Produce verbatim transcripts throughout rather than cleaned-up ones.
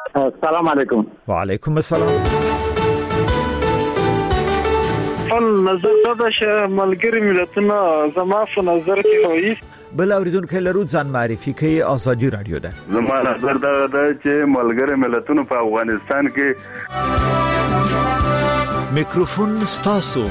السلام علیکم. وعلیکم السلام. خپل نظر دا چې ملګری ملتونه زما په نظر کې وایي بل اوریدونکو لرو ځان معرفي کوي. آزادي رادیو ده. زما نظر دا ده چې ملګری ملتونه په افغانستان کې میکروفون ستاسو.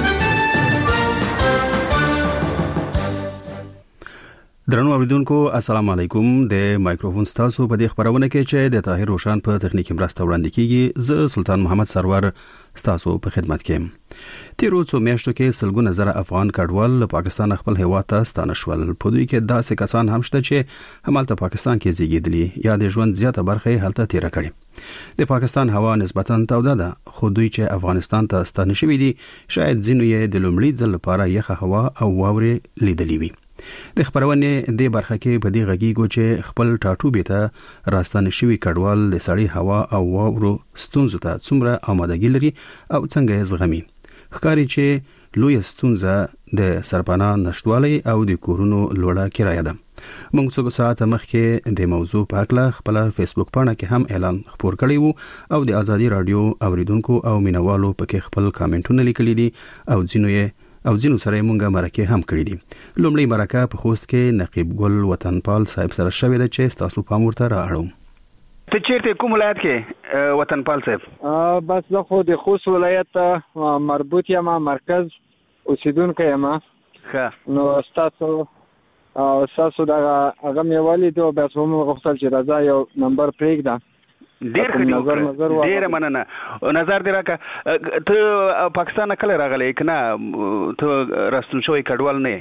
درنو اوریدونکو السلام علیکم. د مایکروفون ستاسو په دې خبرونه کې چې د طاهر روشان په تخنیکی مرسته وړاندې کیږي. زه سلطان محمد سرور ستاسو په خدمت کې. تیرو څو میاشتو کې سلګونه زره افغان کډوال له پاکستان خپل هیواد ته ستانه شول. په دوی کې داسې کسان هم شته چې همالته پاکستان کې زیږیدلي یا د ژوند زیاته برخه هلته تیر کړي. د پاکستان هوا نسبتاً توده ده، خو دوی چې افغانستان ته ستانه شوي دي شاید ځینو یې د لومړي ځل لپاره یخه هوا او واورې لیدلې وي. د خبرونه د برخه کې په دې غږیږو چې خپل ټاټوبې ته راستانه شوي کډوال د سړی هوا او واورو ستونزو ته څومره آمادګي لري او څنګه یې زغمي. ښکاري چې لوی ستونزه د سرپناه نشټوالي او د کورونو لوړه کرایه ده. موږ څو ساعت مخکې د موضوع په اړه خپل فیسبوک پاڼه کې هم اعلان خپور کړی وو او د آزادي رادیو اوریدونکو او مینوالو پکې خپل کامنټونه لیکلي دي او ځینو یې او ځینو سره مونږه مرکه هم کړې دي. لومړی مرکه په خوست کې نقیب ګل وطنپال صاحب سره شوې ده چې تاسو پام ورته راوړم. ته چیرته کوم ولایت کې وطنپال صاحب؟ بس زه خو د خوست ولایت مربوط یم، مرکز اوسیدونکو یم. ښه نو تاسو او تاسو دا هغه مې ولید او بس هم غوښتل چې راځه یو نمبر پرېږده. ډیر ښه ډیر مننه. نظر دی راکه ته پاکستان کله راغلی کنه؟ ته راستون شوی کډوال نه؟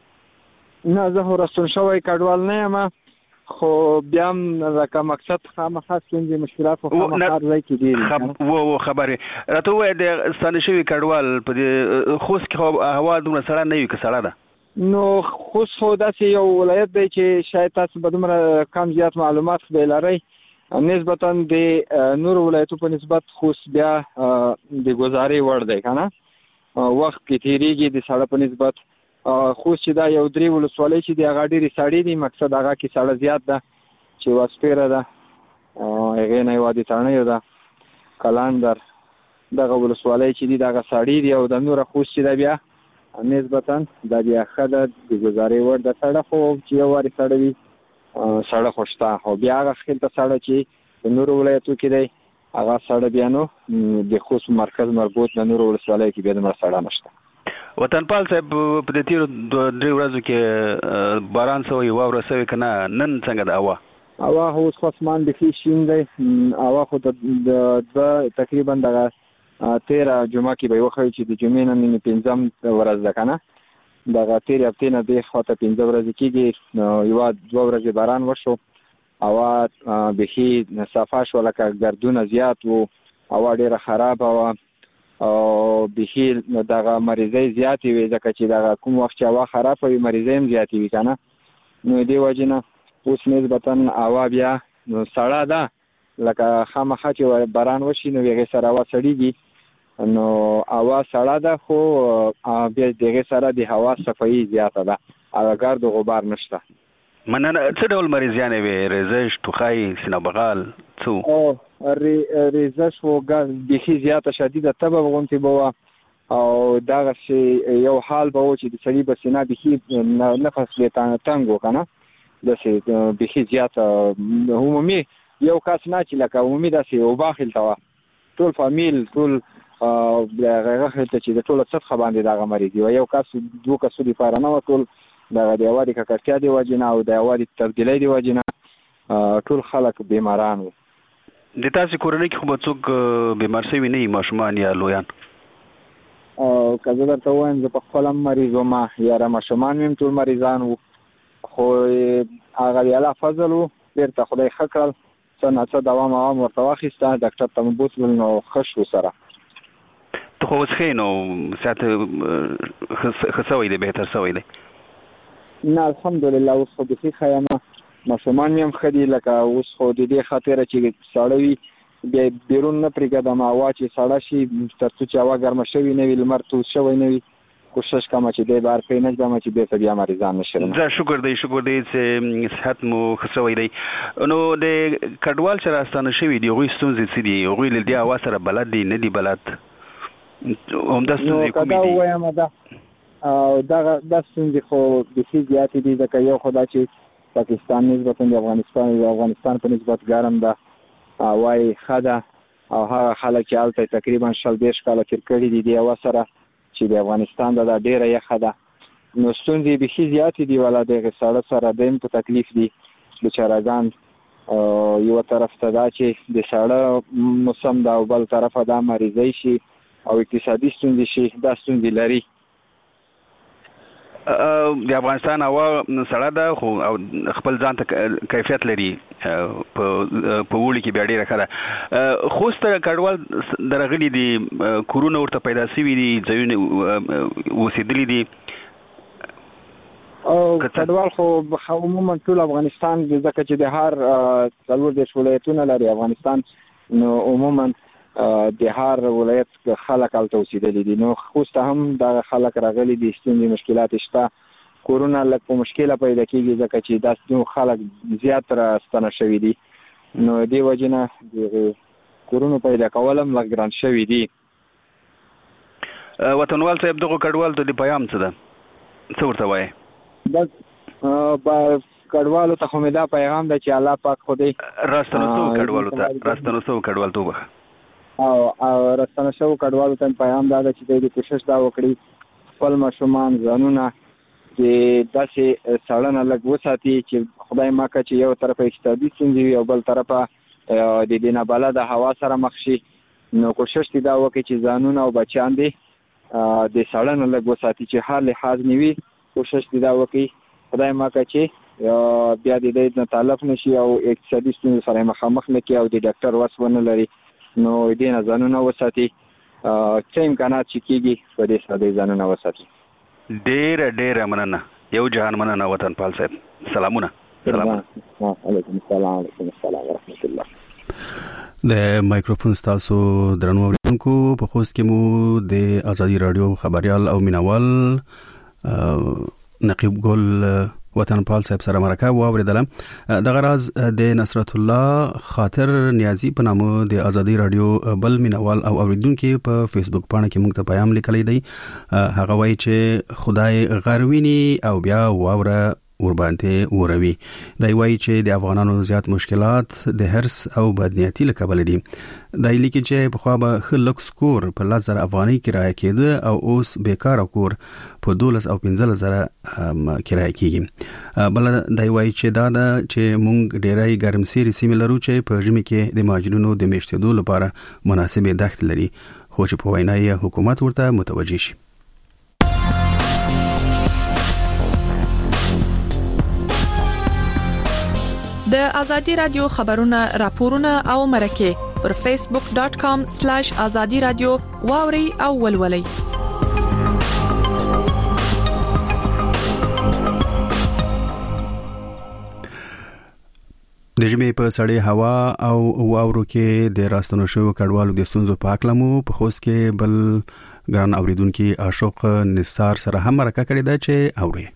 نه زه راستون شوی کډوال نه یم، خو بیا هم لکه مقصد خامخا ستونزې مشکلات خو خامخا ځای کې دي. و خبرې راته ووایه د ستانه شوي کډوال په دې خوست کې هوا دومره سړه نه وي که سړه ده؟ نو خوست خو داسې یو ولایت دی چې شاید تاسو به دومره کم زیات معلومات به لرئ. نسبتاً د نور ولایتو په نسبت خوست بیا د گزارې وړ دی کنه، وخت کې تیریږي د سړه په نسبت. خوست چې دا یو درې ولسوالۍ چې دی هغه ډېرې سړې دي، مقصد هغه کې سړه زیات ده چې واسپیره ده، هغې نه وادي تڼیو ده، کلاندر، دغه ولسوالۍ چې دي دغه سړې دي. او د نوره خوست چې ده بیا نسبتاً دا بیا ښه ده د گزارې وړ ده. سړه خو چې یو وارې سړه وي سړه خوشته، او بیا هغه خپل ته سړه چې د نورو ولایتو کې دی هغه سړه بیا نو د خوست مرکز مربوط د نورو ولسوالیو کې بیا دومره سړه نشته. وطنپال صاحب په دې تیرو درې ورځو کې باران سوی واوره سوی که نه؟ نن څنګه ده هوا؟ هوا خو اوس خو اسمان بیخي شین دی. هوا خو د دوه تقریبا دغه تېره جمعه کې به یې وښیي چې د جمعې نه نن پنځم ورځ ده که نه، دغه تیرې هفتې نه دې خواته پنځه ورځې کېږي. یوه دوه ورځې باران وشو، هوا بیخي صفا شوه، لکه ګردونه زیات وو، هوا ډېره خرابه وه او بیخي دغه مریضۍ زیاتې وې، ځکه چې دغه کوم وخت چې هوا خرابه وي مریضۍ هم زیاتې وي که نه. نو دې وجې نه اوس نسبتاً هوا بیا سړه ده، لکه خامخا چې باران وشي نو هغې سره هوا سړېږي. نو هوا سړه ده، خو بیا دغه سره د هوا صفایي زیاته ده، هغه ګرد و غبار نشته. مننه. څه ډول مریضیانې وې؟ ریزش، ټوخی، سینه بغال، څه؟ ریزش و ګاز بیخي زیاته شدیده تبه غوندې به وه، او دغسې یو حال به و چې د سړي به سینه بیخي نفس بې تنګ و که نه، داسې بیخي زیاته عمومي یو کس نه چې لکه عمومي داسې اوبه خلته وه، ټول فامیل ټول هغه خلته چې د ټوله سطحه باندې دغه مریض وه، یو کس دوه کسو دپاره نه وه، ټول دغه د هوا د ککړتیا د وجې نه او د هوا د تبدیلۍ د وجې نه ټول خلک بیماران وو. د تاسې کورنۍ کې خو به څوک بیمار شوي نه وي، ماشومان یا لویان؟ که زه درته ووایم زه په خپله هم مریض وم، یاره ماشومان مې هم ټول مریضان وو، خو هغه د الله فضل وو، بېرته خدای ښه کړل، څه نه څه دوام اوام ورته واخیسته، ډاکټر ته مو بوتلل نو ښه شو سره. ته خو اوس ښه یې نو صحت ښه سوی دی، بهتر سوی دی؟ نه الحمدلله اوس خو بیخي ښه یم، ماشومان مې هم ښه دي. لکه اوس خو د دې خاطره چې ساړه وي بیا بیرون نه پرېږدم، هوا چې ساړه شي تر څو چې هوا ګرمه شوې نه وي، لمر تود شوی نه وي، کوشش کوم چې د بار په نه ځم چې به بیا مریضان نشم. زه شکر دی شکر دی چې صحت مو خسوي دی. نو د کډوال چې راستانه شوی دی غوي ستونزې څه دي غوي له دې اواز سره بلد دي نه دی بلد هم د ستونزې کومې دي؟ نو وایم دا او دا د ستونزې خو د سی زیات دي ځکه یو خدای چې پاکستان نسبت د افغانستان د افغانستان په نسبت ګرم ده وای خدا او هغه خلک چې الته تقریبا شل دیش کاله تیر کړي دي د اواز سره چې د افغانستان د ډیره یخه ده. نو ستونزې به شي زیات دي ولا د سړک سره دیم په تکلیف دي بچاراګان یو طرف ته دا چې د سړک موسم دا او بل طرفه دا مریضي شي او اقتصادي ستونزې شي دا ستونزې لري. د افغانستان هوا سړه ده خو خپل ځان ته کیفیت لري په په وړي کې بیا ډیره ښه خوست کډوال درغلي دي کورونا ورته پیدا شوي دي ځایونه اوسېدلي دي او کډوال خو عموما ټول افغانستان ځکه چې د هر څلور دیش ولایتونه لري افغانستان نو عموما د هر ولایت خلک الته اوسېدلي دي. نو خوست هم د خلک راغلي دي ستونزې مشکلات شته کورونا لږ په مشکله پیدا کیږي ځکه چې دا ستونزې خلک زیات راستنه شوي دي نو دې وجه نه د کورونا پیدا کول هم لږ ګران شوي دي. وطنوال صاحب دغه کډوال ته د پیغام څه ده څه ورته وایي؟ بس کډوالو ته خو مې دا پیغام ده چې الله پاک خدای راستنه سو کډوالو ته راستنه سو کډوال ته وبخ او او راستنه شو کډوالو ته پیغام دا چې دوی کوشش دا وکړي خپل ماشومان ځانونه چې داسې سړنه لږ وساتي چې خدای ماکه چې یو طرف اقتصادي ستونزې وي او بل طرفه د دې نه بلده هوا سره مخ شي. نو کوشش دې دا وکړي چې ځانونه او بچیان دې د سړنه لږ وساتي چې هر لحاظ نیوي کوشش دې دا وکړي خدای ماکه چې بیا دې نه تلف نشي او اقتصادي ستونزې سره مخامخ نه کړي او د ډاکټر وس ونه لري. نو دې نه ځانونه وساتي چې امکانات چې کېږي په دې سره دې ځانونه وساتي. ډېره ډېره مننه یو جهان مننه وطن پال صاحب. سلامونه. سلام علیکم. السلام علیکم السلام ورحمت الله. د مایکروفون ستاسو درنو اوریدونکو په خوست کې مو د ازادي رادیو خبريال او مینوال نقیب ګل وطن پال صاحب سره مرکه واوریدله. د غراز د نصرت الله خاطر نیازی په نامه د ازادي رادیو بل مینوال او اوریدونکو په فیسبوک باندې کې موږ ته پیغام لیکلی دی. هغه وایي چې خدای غروینی او بیا واوره ور باندې وروي. دا وایي چې د افغانانو زیات مشکلات د هرس او بدنیتی له کبل دي. دا لیکي چې په خوا به خلک سکور په لزر افغاني کرایه کېده او اوس بیکار کور په دولس او پنځه زره کرایه کېږي. بل دا وایي چې دا چې مونږ ډېرای ګرمسيري سیمه لرو چې په ژمي کې د ماجرونو د میشتېدو لپاره مناسبه دښت لري خو چې په وینای حکومت ورته متوجه شي. د ازادي رادیو خبرونه راپورونه او مرکه پر فیسبوک ډاٹ کام سلیش ازادي رادیو واوري او ولولي. د ژمي په سړې هوا او واورو کې د راستنو شو کډوالو د ستونزو په اړه مو په خوست کې بل ګران اوریدونکو اشوق نثار سره هم مرکه کړې ده چې اوري.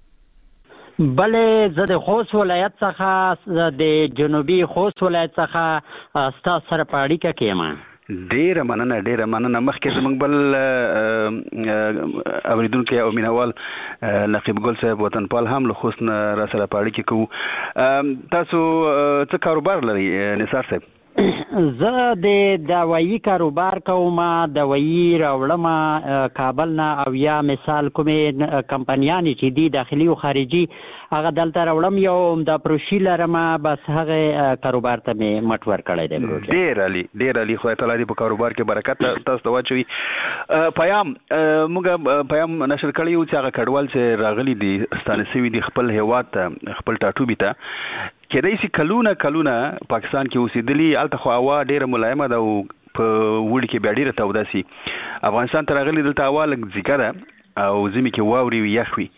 بلې زه د خوست ولایت څخه د جنوبي خوست ولایت څخه ستاسو سره په اړیکه کې یم. ډېره مننه ډېره مننه. مخکې زموږ بل اوریدونکو او مینوال نقیب ګل صاحب وطن پال هم له خوست نه را سره په اړیکه کوو. تاسو څه کاروبار لرئ نثار صاحب؟ زه د دوايي کاروبار کوم. دوايي راوړم کابل نه او یا مثال کومې کمپنیانې چې دي داخلي او خارجي هغه دلته راوړم یو د پروشي لرم بس هغه کاروبار ته مې مټ ور کړی دی. ډېر علي ډېر علي خدای تعالی دې په کاروبار کې برکت تاسو ته واچوي. پیام موږ پیام نشر کړی یو چې هغه کډوال چې راغلي دي ستانه سوي دي خپل هیواد ته خپل ټاټوبي ته کېدای شي کلونه کلونه پاکستان کې اوسېدلي الته خو هوا ډېره ملایمه ده او په وړي کې بیا ډېره توده سي. افغانستان ته راغلي دلته هوا لږ ځیګه ده او ژمي کې واوري وي یخ وي.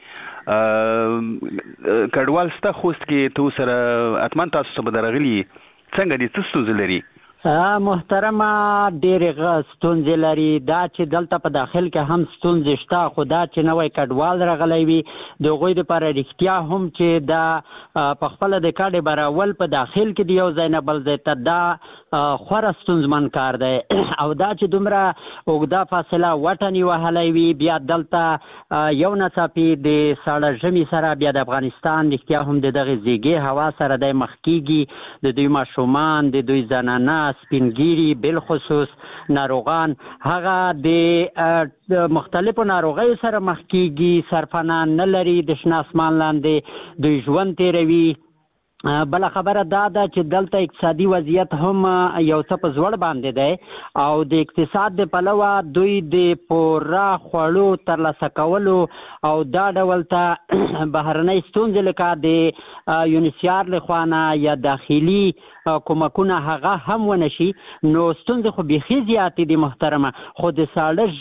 کډوال ستا خوست کې تو سره اتمن تاسو ته به درغلي څنګه دي څه ستونزې لري محترمه ډېرې ستونزې لري دا چې دلته په داخل کې هم ستونزې شته خو دا چې نوی کډوال راغلی وي د هغوی دپاره رښتیا هم چې دا په خپله د کډې براول په داخل کې د یو ځای نه بل ځای ته دا خورا ستونزمن کار دی او دا چې دومره اوږده فاصله وټنې وهلی وي بیا دلته یو ناڅاپي د ساړه ژمي سره بیا د افغانستان رښتیا هم د دغې زیږې هوا سره دی مخ کېږي د دوی ماشومان د دوی زنانه سپینګیري بالخصوص ناروغان هغه د مختلفو ناروغیو سره مخ کېږي سرپناه نه لري د شنه اسمان لاندې دوی ژوند تېروي بله خبره دا ده چې دلته اقتصادي وضعیت هم یو څه په زوړ باندې دی او د اقتصاد د پلوه دوی د پوره خوړو ترلاسه کولو او دا ډول ته بهرنۍ ستونزې لکه د یونیسیار لخوا نه یا داخلي کومکونه هغه هم ونه شي نو ستونزې خو بیخي زیاتې دي محترمه خو د ساړه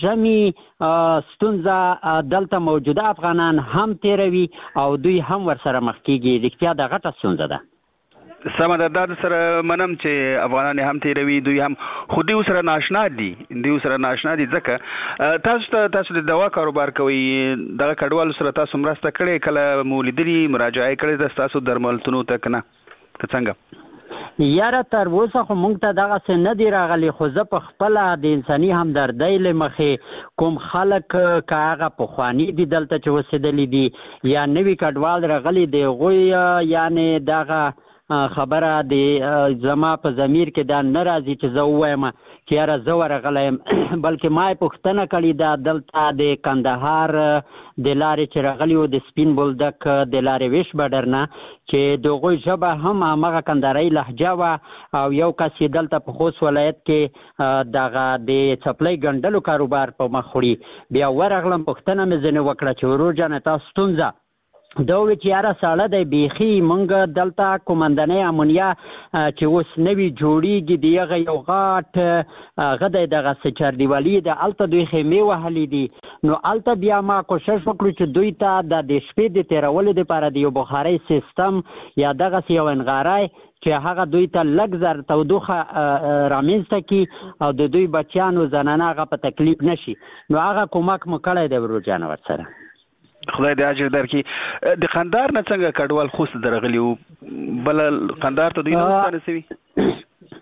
ژمي ستونزه دلته موجوده افغانان هم تیروي او دوی هم ورسره مخ کېږي رښتیا د غټه ستونزه ده سمه ده دا سره منم چې افغانان هم تیروي دوی هم خو دوی سره ناشنا دي دوی سره ناشنا دي ځکه تاسو ته تاسو د دوا کاروبار کوي دغه کډوالو سره تاسو مرسته کړې کله مو لیدلي مراجعه کړې ده ستاسو درملتونو ته که نه که څنګه یاره تر اوسه خو موږ ته دغسې نه دي راغلي خو زه په خپله د انساني همدردۍ له مخې کوم خلک که هغه پخواني دي دلته چې اوسېدلي دي یا نوي کډوال راغلي د هغوی یعنې دغه خبره د زما په ضمیر کې دا نه راځي چې زه ووایم چې یاره زه ورغلی یم بلکې ما یې پوښتنه کړې ده دلته د کندهار د لارې چې راغلي وو د سپین بولدک د لارې ویش بډر نه چې د هغوی ژبه هم همغه کندهارۍ لهجه وه او یو کس یې دلته په خوست ولایت کې دغه د څپلۍ ګنډلو کاروبار په مخ وړي بیا ورغلم پوښتنه مې ځینې وکړه چې ورور جانه تا ستونزه دا وی چې یاره ساړه دی بیخي موږ دلته کومندنۍ امونیا چې اوس نوي جوړیږي د هغه یو غاټ هغه دی دغسې چاردیوالي د هلته دوی خیمې وهلي دي نو هلته بیا ما کوشش وکړو چې دوی ته د د شپې د تېرولو دپاره د یو بخارۍ سیستم یا دغسې یو انغاری چې هغه دوی ته لږ زر تودوخه رامنځته کړي او د دوی بچیانو زنانه هغه په تکلیف نه شي نو هغه کومک مو کړی دی ورور جانه ورسره خدای دې اجر درکړي د قندهار نه څنګه کډوال خوست درغلي وو بل قندهار ته دوی نه ورسوي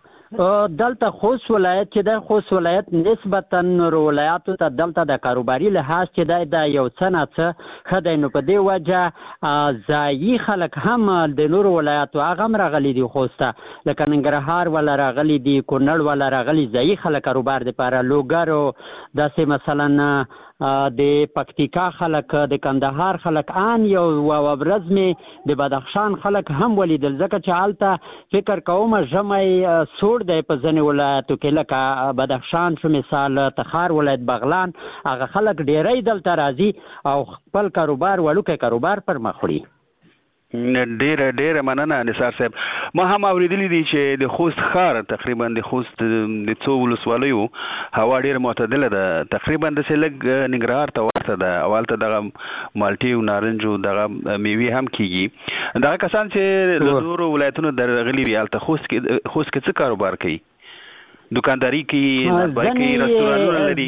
دلته خوست ولایت چې د خوست ولایت نسبتا نورو ولایاتو ته دلته د کاروباري لحاظ چې دی د یو څه نه څه ښه دی نو په دې وجه ځایي خلک هم د نورو ولایاتو هغه هم راغلي دي خوست ته لکه ننګرهار والا راغلي دي کونړ والا راغلي ځایي خلک کاروبار دپاره لوګرو داسې مثلا د پکتیکا خلک د کندهار خلک ان یو ورځ مې د بدخشان خلک هم ولیدل ځکه چې هلته فکر کوم ژمی سوړ دی په ځینې ولایتو کې لکه بدخشان شو مثال تخار ولایت بغلان هغه خلک ډیری دلته راځي او خپل کاروبار وړوکی کاروبار پر مخ وړي ډیره ډیره مننه نثار صاحب ما هم اوریدلی دي چې د خوست ښار تقریبا د خوست د څو ولسوالیو هوا ډیره معتدله ده تقریبا داسې لږ ننګرهار ته ورته ده او هلته دغه مالټې او نارنجو دغه میوې هم کیږي دغه کسان چې له نورو ولایتونو درغلي وي هلته خوست کې خوست کې څه کاروبار کوي دوکانداري کوي نسبای کوي رستورانونه لري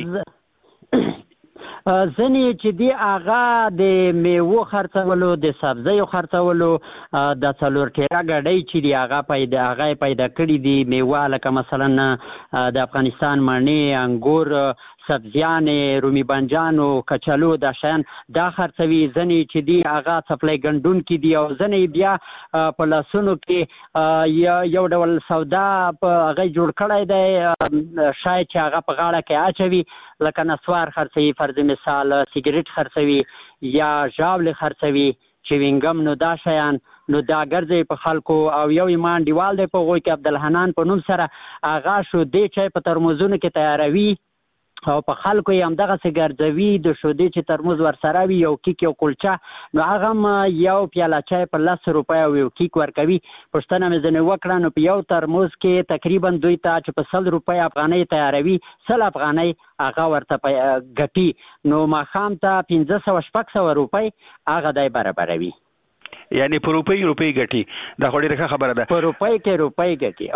ځینې چې دی هغه د میوو خرڅولو د سبزیو خرڅولو د څلور ټیره ګاډۍ چې دي هغه پیدا هغه پیدا کړي دي میوه لکه مثلا د افغانستان مڼې انګور سبزیانې رومي بانجانو کچالو دا شیان دا خرڅوي ځینې چې دي هغه څپلۍ ګنډونکي دي او ځینې بیا په لاسونو کې یو ډول سودا په هغه جوړ کړی دی شاید چې هغه په غاړه کې اچوي لکه نسوار خرڅوي فرض مثال سیګریټ خرڅوي یا ژاولې خرڅوي چوینګم نو دا شیان نو دا ګرځي په خلکو او یو ایمان دیوال دی په هغوی کې عبدالحنان په نوم سره هغه شودې چای په ترموزونو کې تیاروي او په خلکو یې همدغسې ګرځوي د شودې چې ترموز ورسره وي یو کیک یو کلچه نو هغه هم یو پیاله چای په لس روپۍ او یو کیک ورکوي پوښتنه مې ځینې وکړه نو په یو ترموز کې تقریبا دوی ته چې په سل روپۍ افغانۍ تیاروي سل افغانۍ هغه ورته ګټي نو ماښام ته پنځه سوه شپږ سوه روپۍ هغه دی برابروي یعنی په روپۍ روپۍ ګټي دا خو ډیره خبره ده په روپۍ کې روپۍ ګټي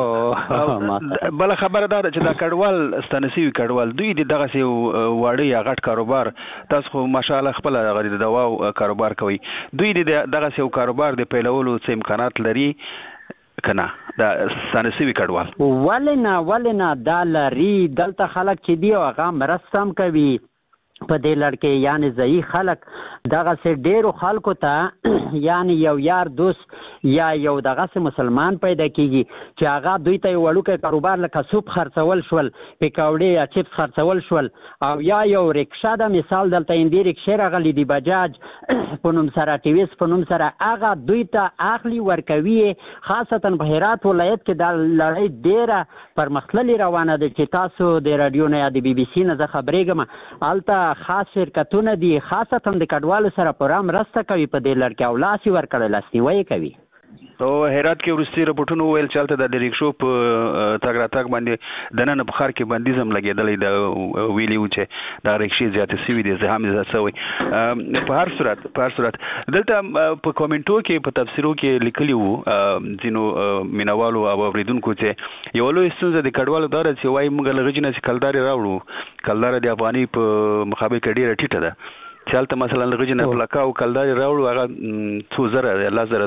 او بل خبره ده چې دا کډوال ستانسي کډوال دوی دغه سي واړی یا غټ کاروبار تاسو خو ماشاءالله خپل غړي د دوا کاروبار کوي دوی دغه سي کاروبار د پیلولو څه امکانات لري کنه دا ستانسي کډوال ولنا ولنا دا لري دلته خلک چې دی هغه مرستم کوي په دې لړکې یعنی ځای خلک دغه سه ډیرو خلکو ته یعنی یو یار دوست یا یو دغه سه مسلمان پیدا کیږي چې هغه دوی ته وړوکه کاروبار لکه سوپ خرڅول شول پکوړې یا چپس خرڅول شول او یا یو رکشا د مثال دلته اندی رکشا راغلی دی بجاج په نوم سره ټیویس په نوم سره هغه دوی ته اخلي ورکوي خاصتا په هرات ولایت کې د لړۍ ډیره پرمختللي روانه ده چې تاسو د رادیو نه یا د بي بي سي نه خبرېږم الته خاص شرکتونه دي خاصتا د کډوالو سره پرام راسته کوي په دې لړ کې او لاسي ورکړل لاسنیوي کوي او هرات کې ورستي رپورټونو ویل چالت د ریکشو په تاګ راتګ باندې د نن په خار کې بندیزم لګیدلې د ویلیو چې د ریکشي زیاتې سوي دي زه هم زه سوي په هر صورت په هر صورت دلته په کومنټو کې په تفسیرو کې لیکلی وو ځینو مینوالو او اوریدونکو چې یو لوی ستونزه د کډوالو دار چې وایي موږ لږ نه کلداري راوړو کلدار د افغاني په مقابل کې ډیره ټیټه ده چالت مثلا لږ نه پلاکا او کلداري راوړو هغه څو زره لازر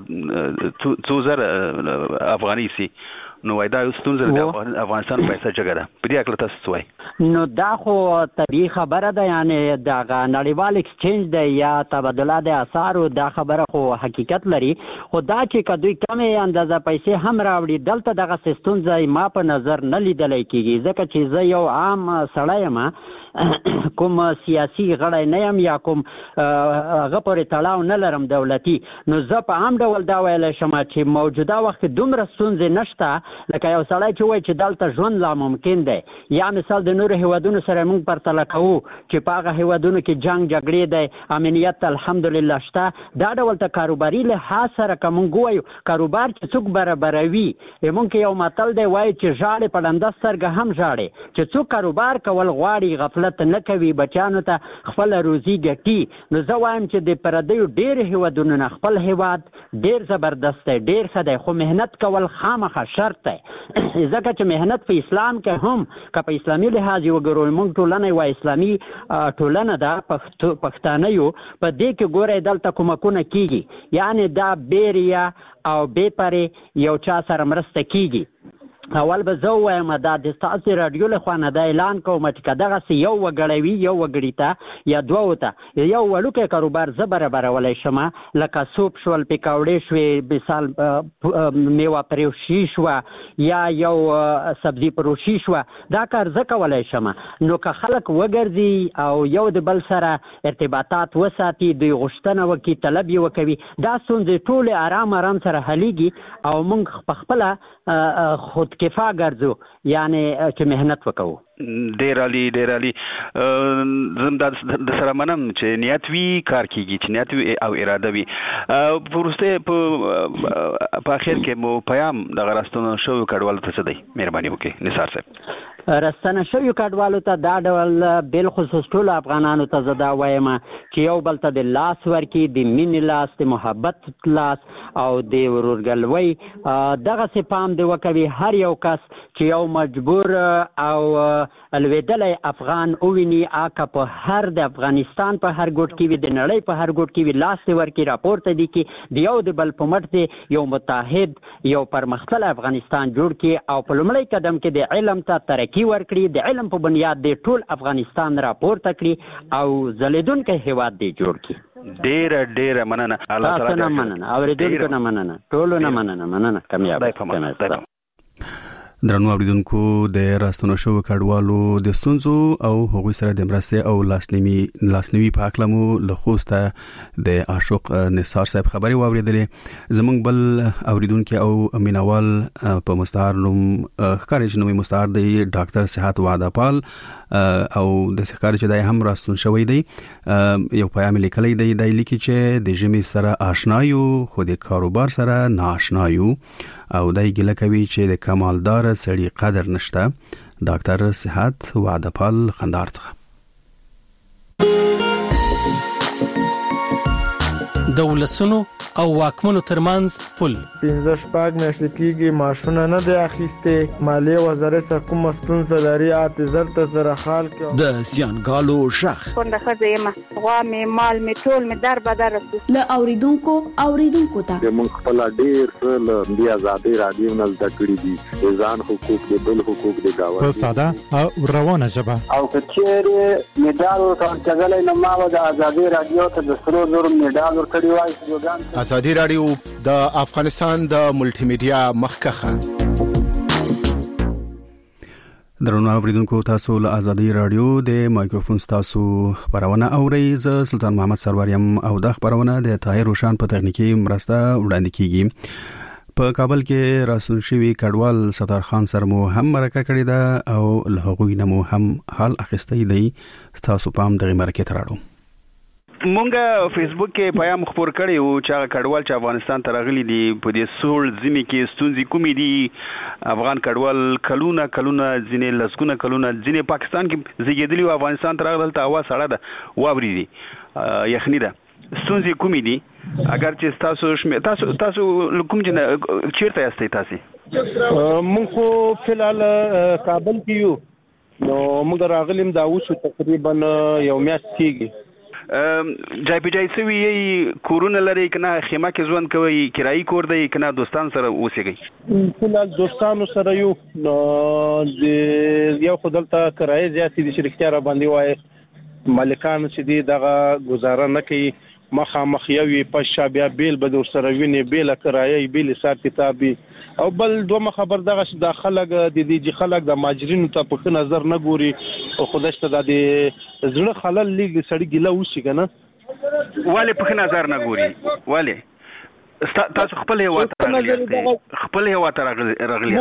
څو زره افغاني سي نو وای دا ستونزه د افغانستان پیسې جګړه په دې اړه تاسو وایي نو دا خو طبيعي خبره ده یعنی دا نړیوال ایکسچینج دی یا تبادله د اسعارو دا خبره خو حقیقت لري خو دا چې کدوې کمې اندازه پیسې هم راوړي دلته دغه ستونزه ما په نظر نه لیدل کېږي ځکه چې زه یو عام سړی یم کوم سیاسي غړی نه یم یا کوم هغه پورې تړاو نه لرم دولتي نو زه په عام ډول دا ویلی شم چې موجوده وخت دومره ستونزې نشته لکه یو سړی چې وایي چې دلته ژوند لا ممکن دی یا مثال د نورو هیوادونو سره موږ پرتله کوو چې په هغه هیوادونو کې جنګ جګړې دی امنیت الحمدلله شته دا ډول ته کاروباري لحاظ سره که موږ ووایو کاروبار چې څوک برابروي موږ کې یو متل دی وایي چې ژاړې په ړنده سترګه هم ژاړې چې څوک کاروبار کول غواړي غفلت نه کوي بچانو ته خپل روزي ګټي نو زه وایم چې د پردیو ډېر هیوادونو نه خپل هیواد ډېر زبردست دی ډېر ښه دی خو محنت کول خامخا شرط دی ځکه چې محنت په اسلام کې هم که په اسلامي لحاظ وګورو موږ ټولنه یوه اسلامي ټولنه ده پښتانه یو په دې کې ګورئ دلته کومکونه کیږي یعنی دا بیریا او بې پرې یو چا سره مرسته کیږي اول به زه ووایم دا د ستاسو راډیو له خوا نه دا اعلان کوم چې که دغسې یو وګړی وي یو وګړي ته یا دوو ته یو وړوکی کاروبار زه برابرولی شم لکه سوپ شول پکوړې شوې مثال میوه پروشي شوه یا یو سبزي پروشي شوه دا کار زه کولی شم نو که خلک وګرځي او یو د بل سره ارتباطات وساتي دوی غوښتنه وکړي طلب یې وکوي دا ستونزې ټولې ارام ارام سره حلیږي او موږ په خپله خود کفا ګرځو یعنی چې محنت وکړو ډیر علی ډیر علی زم د سره منم چې نیت وی کار کیږي چې نیت وی او اراده وی پرسته په اخر کې مو پیام د غراستونو شو کډوالو ته څه دی مهرباني وکړئ نثار صاحب راستنه شوی کډوالو ته دا ډول بل خصوص ټول افغانانو ته زدا وایم چې یو بل ته د لاس ورکی د مين لاس د محبت لاس او د ورورګلوي دغه سه پام دی وکوي هر یو کس چې یو مجبور او الویدلی افغان اوویني آکا په هر د افغانستان په هر ګوټ کې وي د نړۍ په هر ګوټ کې وي لاس دی ورکی راپورته دي کې د یو د بل په مټ دی یو متحد یو پرمختللی افغانستان جوړ کې او په لومړی قدم کې د علم ته ترقي ورکړي د علم په بنیاد د ټول افغانستان راپورته کړي او ځلیدونکی هیواد دی جوړ کړي ډیر ډیر مننه الله تعالی نه مننه اوریدونکو نه مننه ټولو نه مننه مننه کامیاب درنو اوریدونکو د راستنو شو کډوالو د ستونزو او هغوی سره د مرستې او لاسنیوي لاسنیوي په اړه مو له خوسته د عاشق نثار صاحب خبري واوریدلې زمونږ بل اوریدونکو او مینوال په مستعار نوم ښکارې نومي مستعار دی ډاکټر صحت وعده پال او د ښکارې چې دای هم راستون شوی دی یو پیغام لیکلی دی د لیکي چې د جمی سره آشنایو خو د کاروبار سره ناشنایو او دای ګله کوي چې د کمالدار سړي قدر نشته ډاکټر صحت وعده پال خندار څخه د ولسونو او واکمنو ترمنځ پل پنځه شپږ میاشتې کېږي ماشونه نه دی اخیستې. مالیې وزارت څخه کومه ستونزه لري اته زر ته زره حال کې د زیانګالو شخ کونډه ښځه یم، غوا مې مال مې ټول مې در بدر رسو له اوریدونکو اوریدونکو ته موږ خپل ډېر څه له دې ازادي رادیو نه زده کړي دي، د ځان حقوق د بل حقوق د گاوند په ساده او روانه ژبه. او کچېره میډال ورکړل نو ما د ازادي رادیو ته د سرو زر میډال ورکړی وای. ازادي رادیو د افغانستان د ملټي میډیا مخکخه. درنو اوریدونکو، تاسو له ازادي رادیو د مایکروفون تاسو خبرونه اورئ. زه سلطان محمد سرور یم او د خبرونه د طاهر روشان په تخنیکی مرسته وړاندې کیږي. په کابل کې راسون شوی کډوال ستار خان سره مو هم مرکه کړې ده او له هغوی نه مو هم حال اخیستی دی. تاسو پام دغه مرکه تراړو. مونږه فیسبوک کې پیغام خبر کړی او چې کډوال چې افغانستان ته راغلي دي په دې سول ځینې کې ستونزې کومې دي. افغان کډوال کلونه کلونه ځینې لسګونه کلونه ځینې پاکستان کې زیږیدلي او افغانستان ته راغلل ته هوا سړه ده، واوري دي، یخني ده. ستونزې کومې دي؟ اگر چې تاسو شمه تاسو تاسو کوم چې چیرته یاستئ تاسو؟ مونږ خو فلحال کابل کې یو، نو موږ راغلیم دا اوس تقریبا یو میاشت کېږي. جای په جای سوي کورونه لري کنه خیمه کې ژوند کوي، کرایي کور دی کنه دوستان سره اوسېږي؟ فلحال دوستانو سره یو، نو یو خدلته کرایي زیاتې دي چې رښتیا را باندې وایي مالکان چې دي دغه گزاره نه کوي. مخامخ یوې پښه بیا بیل به در سره ویني، بیل کرایي بیل حساب کتابي او بل دوه خبر دغه چې د خلک د دې خلک د ماجرینو ته په نظر نه ګوري او خدای ته د زړه خلل لیګ سړی ګیله وشي کنه. والے په نظر نه ګوري، والے تاسو خپل هوا ته راغلی خپل هوا ته راغلی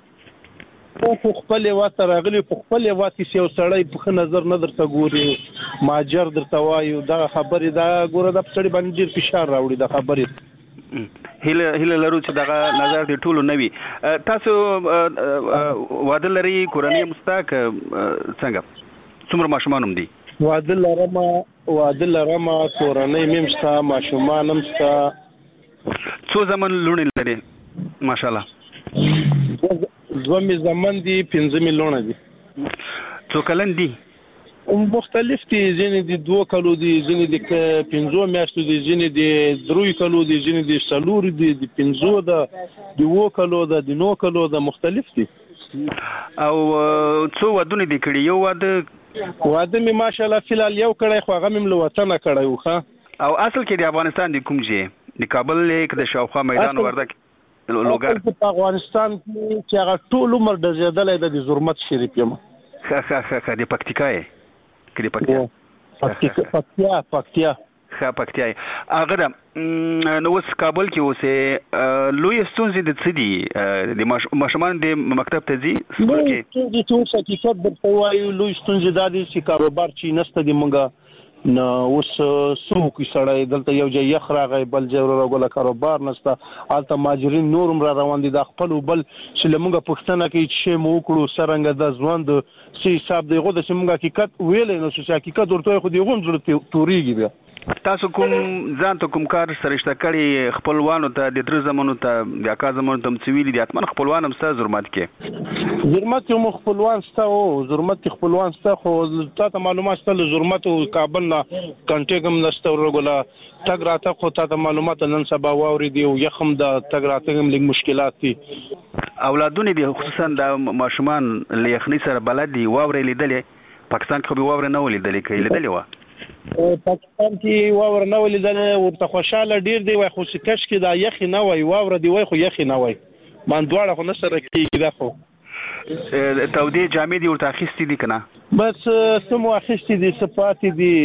په خپل هوا ته راغلی په خپل هوا کې یو سړی په نظر نه درته ګوري، ماجر درته وایو دغه خبرې دا ګوره د سړی باندې ډیر فشار راوړي د خبرې. هله هله لرو چې دغه نظر دی ټولو نوي. تاسو واده لري، کورنۍ مستاک څنګه څومره ماشومان هم دي؟ واده لرم واده لرم کورنۍ مې مشته، ماشومان هم شته. څو زمن لونې لري؟ ماشاءالله دوه مې زمن دي، پنځه مې لونه دي. څو کلن دي؟ مختلف دي، ځینې دي دوه کلو دي، ځینې دي پنځو میاشتو دي، ځینې دي دروي کلو دي، ځینې دي څلور دي، د پنځو ده، د اوو کلو ده، د نو کلو ده، مختلف دي. او څو ودونه دي کړي؟ یو واده واده مې ماشاءالله فلحال یو کړی، خو هغه مې له وطنه کړی و. ښه او اصل کې د افغانستان د کوم ځای؟ د کابل لیک د شاوخوا میدان وردک لوګر په افغانستان کې چې هغه ټول عمر د زیادلې د زرمت شریف یم. ښه ښه ښه د پکتیکا یې کې پکتیا پکتیا پکتیا ښه پکتیا هغه نو اوس کابل کې اوسه لوی ستونزې د څه دي؟ د ماشومان د مکتب ته ځي ستونزې چې اوس حقیقت درته وایو لوی ستونزې دا دي چې کاروبار چې نشته دی مونږ نو اوس سوق سړی دلته یو ځای یخ راغی، بل ځای راغله کاروبار نشته، الته ماجرین نورم را روان دي د خپل بل چې لمونږه پښتنه کې چې مو وکړو سرنګ د ژوند سي حساب دی غو د سیمږه حقیقت ویلې نو چې حقیقت ورته خو دی غون ضرورت توريږي. بیا تاسو کوم ځان ته کوم کار سرشته کړی خپلوانو ته د در زمانو ته د اکا زمانو ته مڅویلي دي اتمن خپلوان هم ستاسو زرمت کې زرمت یو خپلوان ستاسو زرمت خپلوان ستاسو خو تاسو معلومات ستاسو زرمت او کابل نه کنټیګم نشته ورغلا تګ راته خو تاسو معلومات نن سبا واوري دی او یخم د تګ راته هم لږ مشکلات دي. اولادونه دي خصوصا د ماشومان لیخني سره بلد دي واوري لیدلې پاکستان کې به واوري نه ولیدلې کې لیدلې و پاکستان کې واور نه ولیدلې ورته خوشاله ډیر دی وای خو کش کې دا یخ نه وای واور دی وای خو یخ نه وای مان دواړه خو نشره کېږي دا خو تودې جامې دي ورته اخیستې دي کنه بس سمو اخیستې دي صفات دي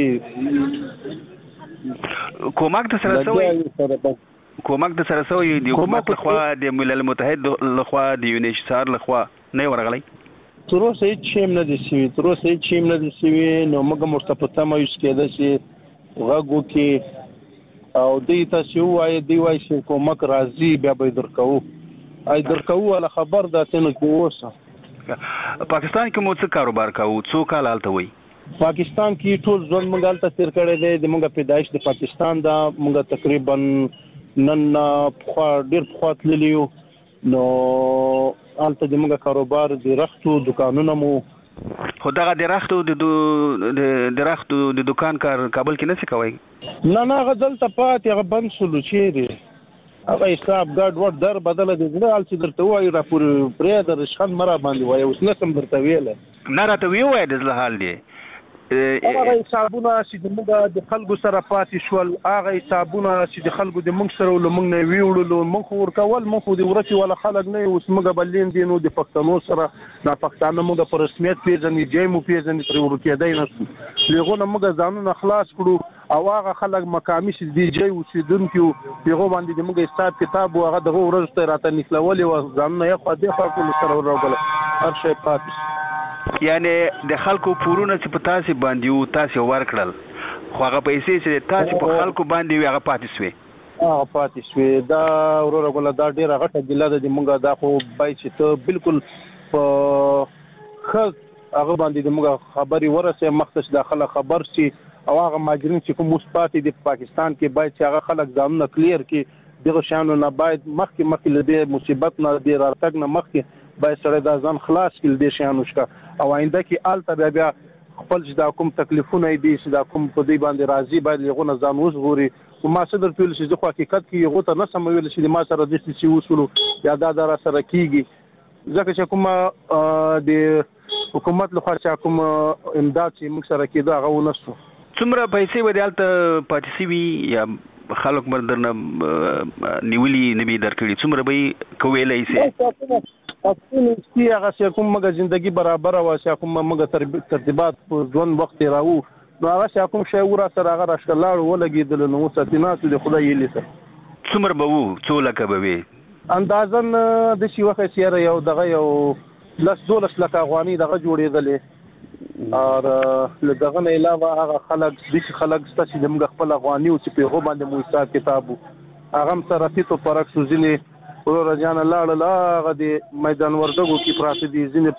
کومک د سره سوی کومک د سره سوی دی حکومت لخوا د ملل متحد لخوا د یونیسار لخوا نه ورغلی تر اوسه هیڅ شیم نه دي سوي تر اوسه هیڅ شیم نه دي سوي نو موږ مرتبطه ما یوز کېده چې غوږو کې او دې تاسو وایي دی وایي چې کومک راځي بیا به درکو اې درکو ولا خبر ده څنګه کې اوسه پاکستان کې مو څه کاروبار کوو څو کال حالت وي پاکستان کې ټول ځوان مونږ ته تیر کړی دی د مونږ پیدایش د پاکستان دا مونږ تقریبا نن په ډیر په تللیو نو البته د مونږ کاروبار د رختو دکانونو مو خو دا د رختو د د رختو د دکان کار کابل کې نه څه کوي نه نه غزل ته پات هغه بند شلو چیرې هغه حساب ګډ ور در بدل دي زړه ال چې درته وایي را پورې پرې د رشخان مرا باندې وایي اوس نه سم درته ویل نه راته وی وای د حال دی هغه حسابونه چې موږ د خلکو سره پاتې شول هغه حسابونه چې د خلکو د موږ سره ول موږ نه ویوړو موږ ورکول موږ د ورته ولا خلک نه اوس موږ بلین دي نو د پښتنو سره نه پښتانه موږ په رسمیت پیژنې جې مو پیژنې تر ورکېدای نه لغونه موږ ځانونه خلاص کړو او هغه خلک مقامي چې دی جې اوسیدونکو پیغو باندې د موږ حساب کتاب او هغه دغه ورځ راته نکلولې و ځانونه یې خو دې خلکو سره ورغله هر شي پاتې یعنی د خلکو پورونه چې په تاسو باندې او تاسو ورکړل خو هغه پیسې چې تاسو په خلکو باندې هغه پاتې شوي هغه پاتې شوي دا وروره ګل دا ډیره غټه ګله ده د مونږه دا خو بای چې ته بالکل په خل هغه باندې د مونږه خبري ورسه مختص داخله خبر شي او هغه ماجرین چې کوم مثبت دي په پاکستان کې بای چې هغه خلک ځانونه کلیر کې دغه شانو نه باید مخکې مخکې له مصیبت نه د راتګ نه مخکې باید سره دا ځان خلاص کړي د شانو شکا او آینده کې آلته بیا بیا خپل چې دا کوم تکلیفونه دي چې دا کوم په دې باندې راضي باید لغونه ځان وژغوري او ما صدر پیل چې د حقیقت کې یو ته نه سموي چې ما سره د سي وصول یا دا در سره کیږي ځکه چې کوم د حکومت له خوا کوم امداد چې موږ سره کېده هغه ونسو څومره پیسې ودالته پاتې سي یا خلک مردنه نیولي نبی درکړي څومره به کویلای سي اصل چې هغه چې کوم مګه ژوندۍ برابر او چې کوم مګه ترتیبات په ځون وخت راو نو هغه چې کوم شی ورا سره هغه راشکلاړ ولګیدل نو ستینات د خدای یې لسه څومره به وو څو لکه به وي اندازن د شي وخت سیاره یو دغه یو لس دولس لکه افغاني دغه جوړېدلې او لدغه نه علاوه هغه خلک د خلک ستاسو د موږ خپل افغاني او چې په هو باندې مو حساب کتابو هغه سره فيتو فرق سوزینه ورور جان لاړ لاغه د میدان وردګو کې پراته دي ځینې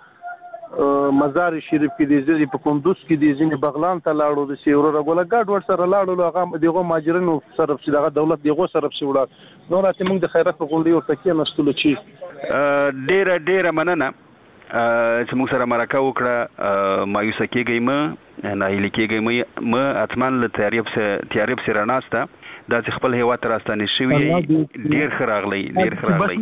په مزار شریف کې دي ځینې په کندوز کې دي ځینې بغلان ته لاړو د سی ورور غولا ګډ ور سره لاړو هغه دغه ماجرینو سره چې دغه دولت دغه سره شوړه نو راته موږ د خیرات په غونډې او تکیه نشټلو چی ډیره ډیره مننه چې موږ سره مرکه وکړه مایوس کېږي ما نه هلي کېږي ما اتمن له تعریف سره تعریف سره ناشته دا چې خپل هیواد راستانه شوی ډیر خراغلی ډیر خراغلی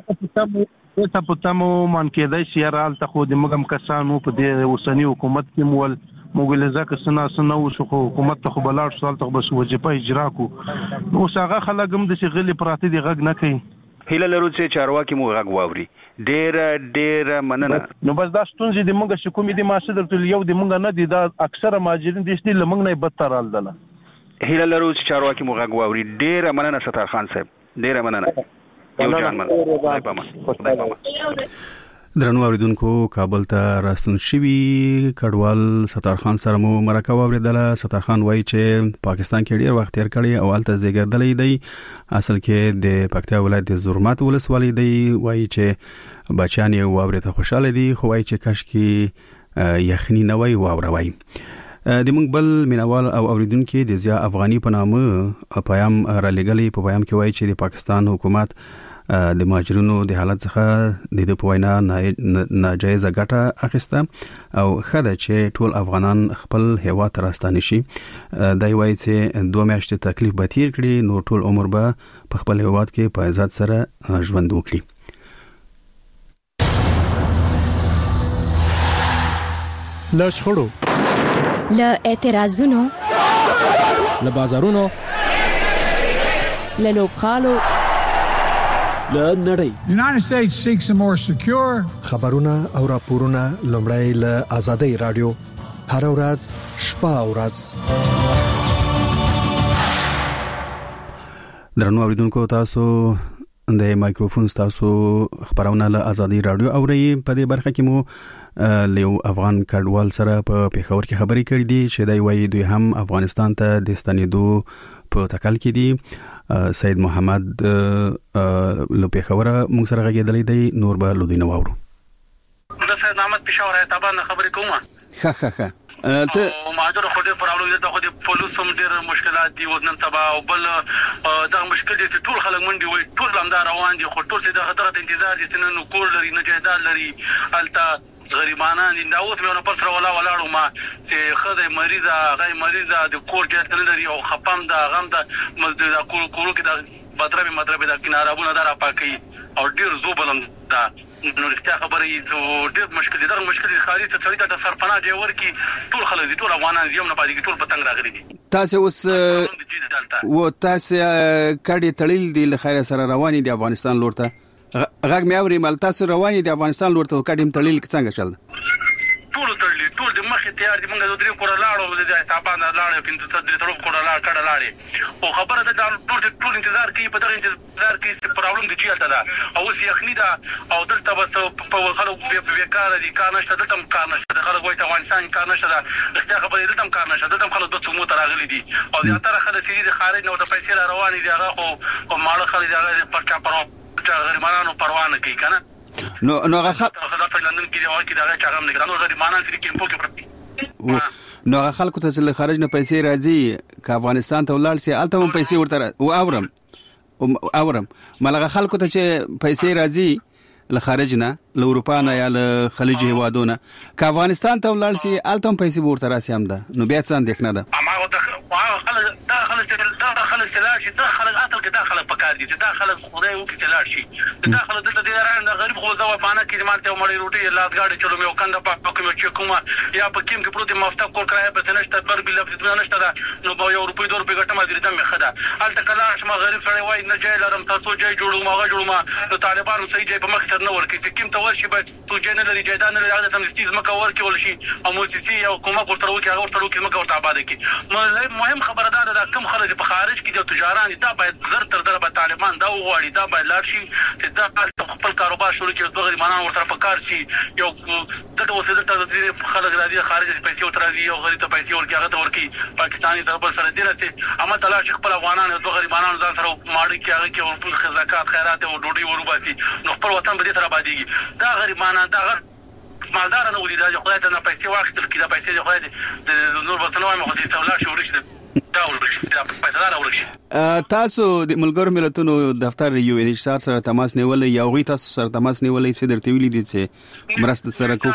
ته په تاسو مان کېدای شي رال ته خو د مګم کسانو په دې اوسنی حکومت کې مول موږ ځکه سنا سنا او شو حکومت ته بلاړ سوال ته بس وظیفه اجرا کو نو څنګه خلک هم د شغلې پراته دي غږ نه کوي هیله لرو چې چارواکي مو غږ واوري ډیر ډیر مننه نو بس دا ستونزې د موږ شکومې دي ما صدر تل یو د موږ نه دي دا اکثره ماجرین دي چې لمنګ نه بدتر حال دله هیله لرو چې چارواکي مو غږ واوري ډیر مننه ستار خان صاحب ډیر مننه یو جان مننه درنو اوریدونکو کابل ته راستون شوی کډوال ستار خان سره مو مرکه واوریدله ستار خان وایي چې پاکستان کې ډیر وخت تیر کړی او الته زیږیدلی دی اصل کې د پکتیا ولایت د زرمات ولسوالۍ دی وایي چې بچیان یې واورې ته خوشاله دي خو وایي چې کاش کې یخني نه وای واوروي د موږ بل مینوال او اوریدونکو د ضیا افغاني په نامه پیام را لګلې په پیام کې وایي چې د پاکستان حکومت د مهاجرونو د حالت څخه د په وینا ناجایز ګټه اخیسته او خدای چې ټول افغانان خپل هیواد ته راستانه شي دا وایي چې دوه میاشتې تکلیف به تیر کړي نو ټول عمر به په خپل هیواد کې په عزت سره ژوند وکړي لشخړو له اعتراضونو له بازارونو له لوبخالو له نړۍ The United States seeks a more secure خبرونه او راپورونه لومړی له آزادۍ رادیو هر ورځ شپه او ورځ درنو اوریدونکو تاسو د مایکروفون تاسو خبرونه له آزادۍ رادیو اوري په دې برخه کې مو لیو افغان کډوال سره په پیښور کې خبرې کړې دي چې دوی وایي دوی هم افغانستان ته د ستنېدو په تکل کې دي سید محمد له پیښور موږ سره غږېدلی دی نور به لودینه واورو د سید محمد پیښور ته باندې خبرې کوم ښه ښه ښه او ماجر خو دې پرابلم دي خو دې پولیس هم ډېر مشکلات دي وزن سبا او بل دا مشکل دي چې ټول خلک منډي وي ټول لمدار روان دي خو ټول څه د خطر انتظار دي چې نن کور لري نه جیداد لري التا غریبانان دي دا اوس مې په سره ولا ولاړو ما چې خدای مریضه غي مریضه د کور جات لري او خپم دا غم دا مزد دا کور کور کې دا مطلب مطلب دا کنارهونه دا را پاکي او ډیر زوبلم دا نو رښتیا خبرې زه ډېر مشکل دي دا مشکل دي خاري څه چړې ته سرپناه دی ورکی ټول خلک دي ټول افغانان زیوم نه پاتې ټول پتنګ راغلي دي تاسو اوس و تاسو کډي تړل دي له خیر سره رواني دي افغانستان لورته غږ مې اوري مل تاسو رواني دي افغانستان لورته کډي تړل څنګه چل ټول تړلي ټول د مخه تیار دي موږ د درې کور لاړو د حسابانه لاړو پنځه څلور تر کور لاړ کډه لاړې او خبره ده ټول ټول انتظار کوي په دغه انتظار کې څه پرابلم دي چې تا ده او سی اخنی ده او دلته بس په خلک په بیکار دي کار نشته دلته کار نشته خلک وایي افغانستان کار نشته ده اختیار خبره دلته کار نشته دلته خلک د څو مو تراغلي دي او د اتر خلک سړي د خارج نو ته پیسې را روانې دي هغه خو ماړه خلک هغه پرچا پرو غریبانو پروا نه کوي کنه نو نو هغه خلک په لندن کې دی او کې دا چې هغه نه نو غریبانان سړي کیمپو کې پرتی نو هغه خلکو ته چې خارج نه پیسې راځي ک افغانستان ته ولاړ سي الته هم پیسې ورته او اورم اورم ملغه خلکو ته چې پیسې راځي له خارج نه له اروپا نه یا له خلیج هیوادونو ک افغانستان ته ولاړ سي الته هم پیسې ورته راسي هم ده نو بیا څه اندېښنه ده اما خلک دا خلک دا خلک سلاش دا خلک اصل کې دا خلک پکار دي چې دا خلک خدای وکي سلاش شي دا خلک دلته دی راند غریب خو ځو باندې کې مالته مړی روټي لاس گاډي چلو مې وکند په کوم چې کومه یا په کوم کې پروت مافتا کول کرای په نشته بر بل لفظ نشته دا نو به یو روپۍ دوه روپۍ ګټه ما دې دمه خدا الته کلاش ما غریب سره وای نه جای لرم تاسو جای جوړو ما جوړو ما نو طالبانو صحیح جای په مخ سره نه ورکی چې کوم ته ورشي به تو جای نه لري جای نه لري هغه تم ستیز مکه ورکی ول شي او موسسي او کومه ورته ورکی هغه ورته ورکی مکه ورته آباد کی مهم خبره ده دا کم خلک په خارج کې د تجاران دا باید زر تر در به طالبان دا وغواړي دا باید لاړ شي چې دا خپل کاروبار شروع کړي د غریبانو ورته په کار شي یو دغه وسیله ته د خلک راځي خارج پیسې ورته راځي او غریب ته پیسې ورکړي هغه ته ورکړي پاکستاني طرف سره دی راځي اما تعالی چې خپل افغانان د غریبانو ځان سره ماړي کې هغه کې ورته زکات خیرات او ډوډۍ وروباسي نو خپل وطن به دې سره آبادیږي دا غریبانه دا مالدار نه ودی دا خدای ته نه پیسې واخیستل کړي دا پیسې خدای د نور بسنوي مخ دې څولا شو ورشي دا ورشي دا پیسې دا ورشي تاسو د ملګرو ملتونو دفتر یو ان ایچ ار سره تماس نیولې یا غوي تاسو سره تماس نیولې چې درته ویلي دي چې مرسته سره کو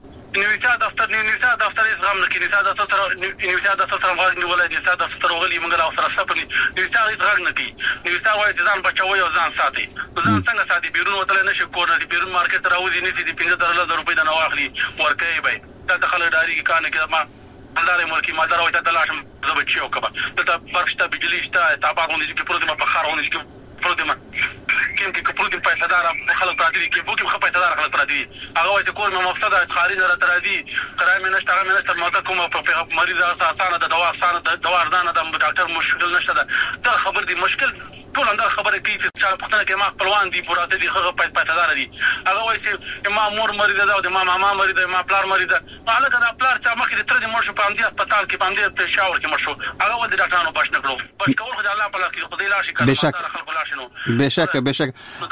نیوسا دفتر نیوسا دفتر یې زغم نه کوي نیوسا دفتر سره نیوسا دفتر سره غواړي نیولې نیوسا دفتر سره غلي موږ لا سره سپني نیوسا یې زغم نه کوي نیوسا وایي چې ځان بچوي او ځان ساتي ځان څنګه ساتي بیرون وتل نه شي کور نه بیرون مارکیټ راوځي نه سي دي پنځه زره روپۍ د نواخلي ورکه به دا دخل داري کانه کې ما مالدار ملکی مالدار وایي ته لاش زبچو کبا ته برشته بجلی شته تابعونه چې پروت ما په خارونه چې پروت ما کوم کې پروت پیسې دار خلک پراتی کې بو کې پیسې دار خلک پراتی هغه وایي کور مې مفسده خارج نه تر دي کرای مې نشته هغه مې نشته ماته کوم په مریض اسانه د دوا اسانه د دوا اردانه د ډاکټر مشکل نشته دا خبر دي مشکل ټول اندر خبره کوي چې چا پختنه کې ما خپلوان دي پراته دي هغه پیسې دار دي هغه وایي چې ما مور مریض ده او ما ماما مریض ده ما پلار مریض ده هغه دا پلار چې مخکې تر دې مرشو په امدی هسپتال کې په امدی پېښور کې مرشو هغه ول د ډاکټرانو باش نه کړو باش کول خو د الله په لاس کې خدای لا شي کړو بشک بشک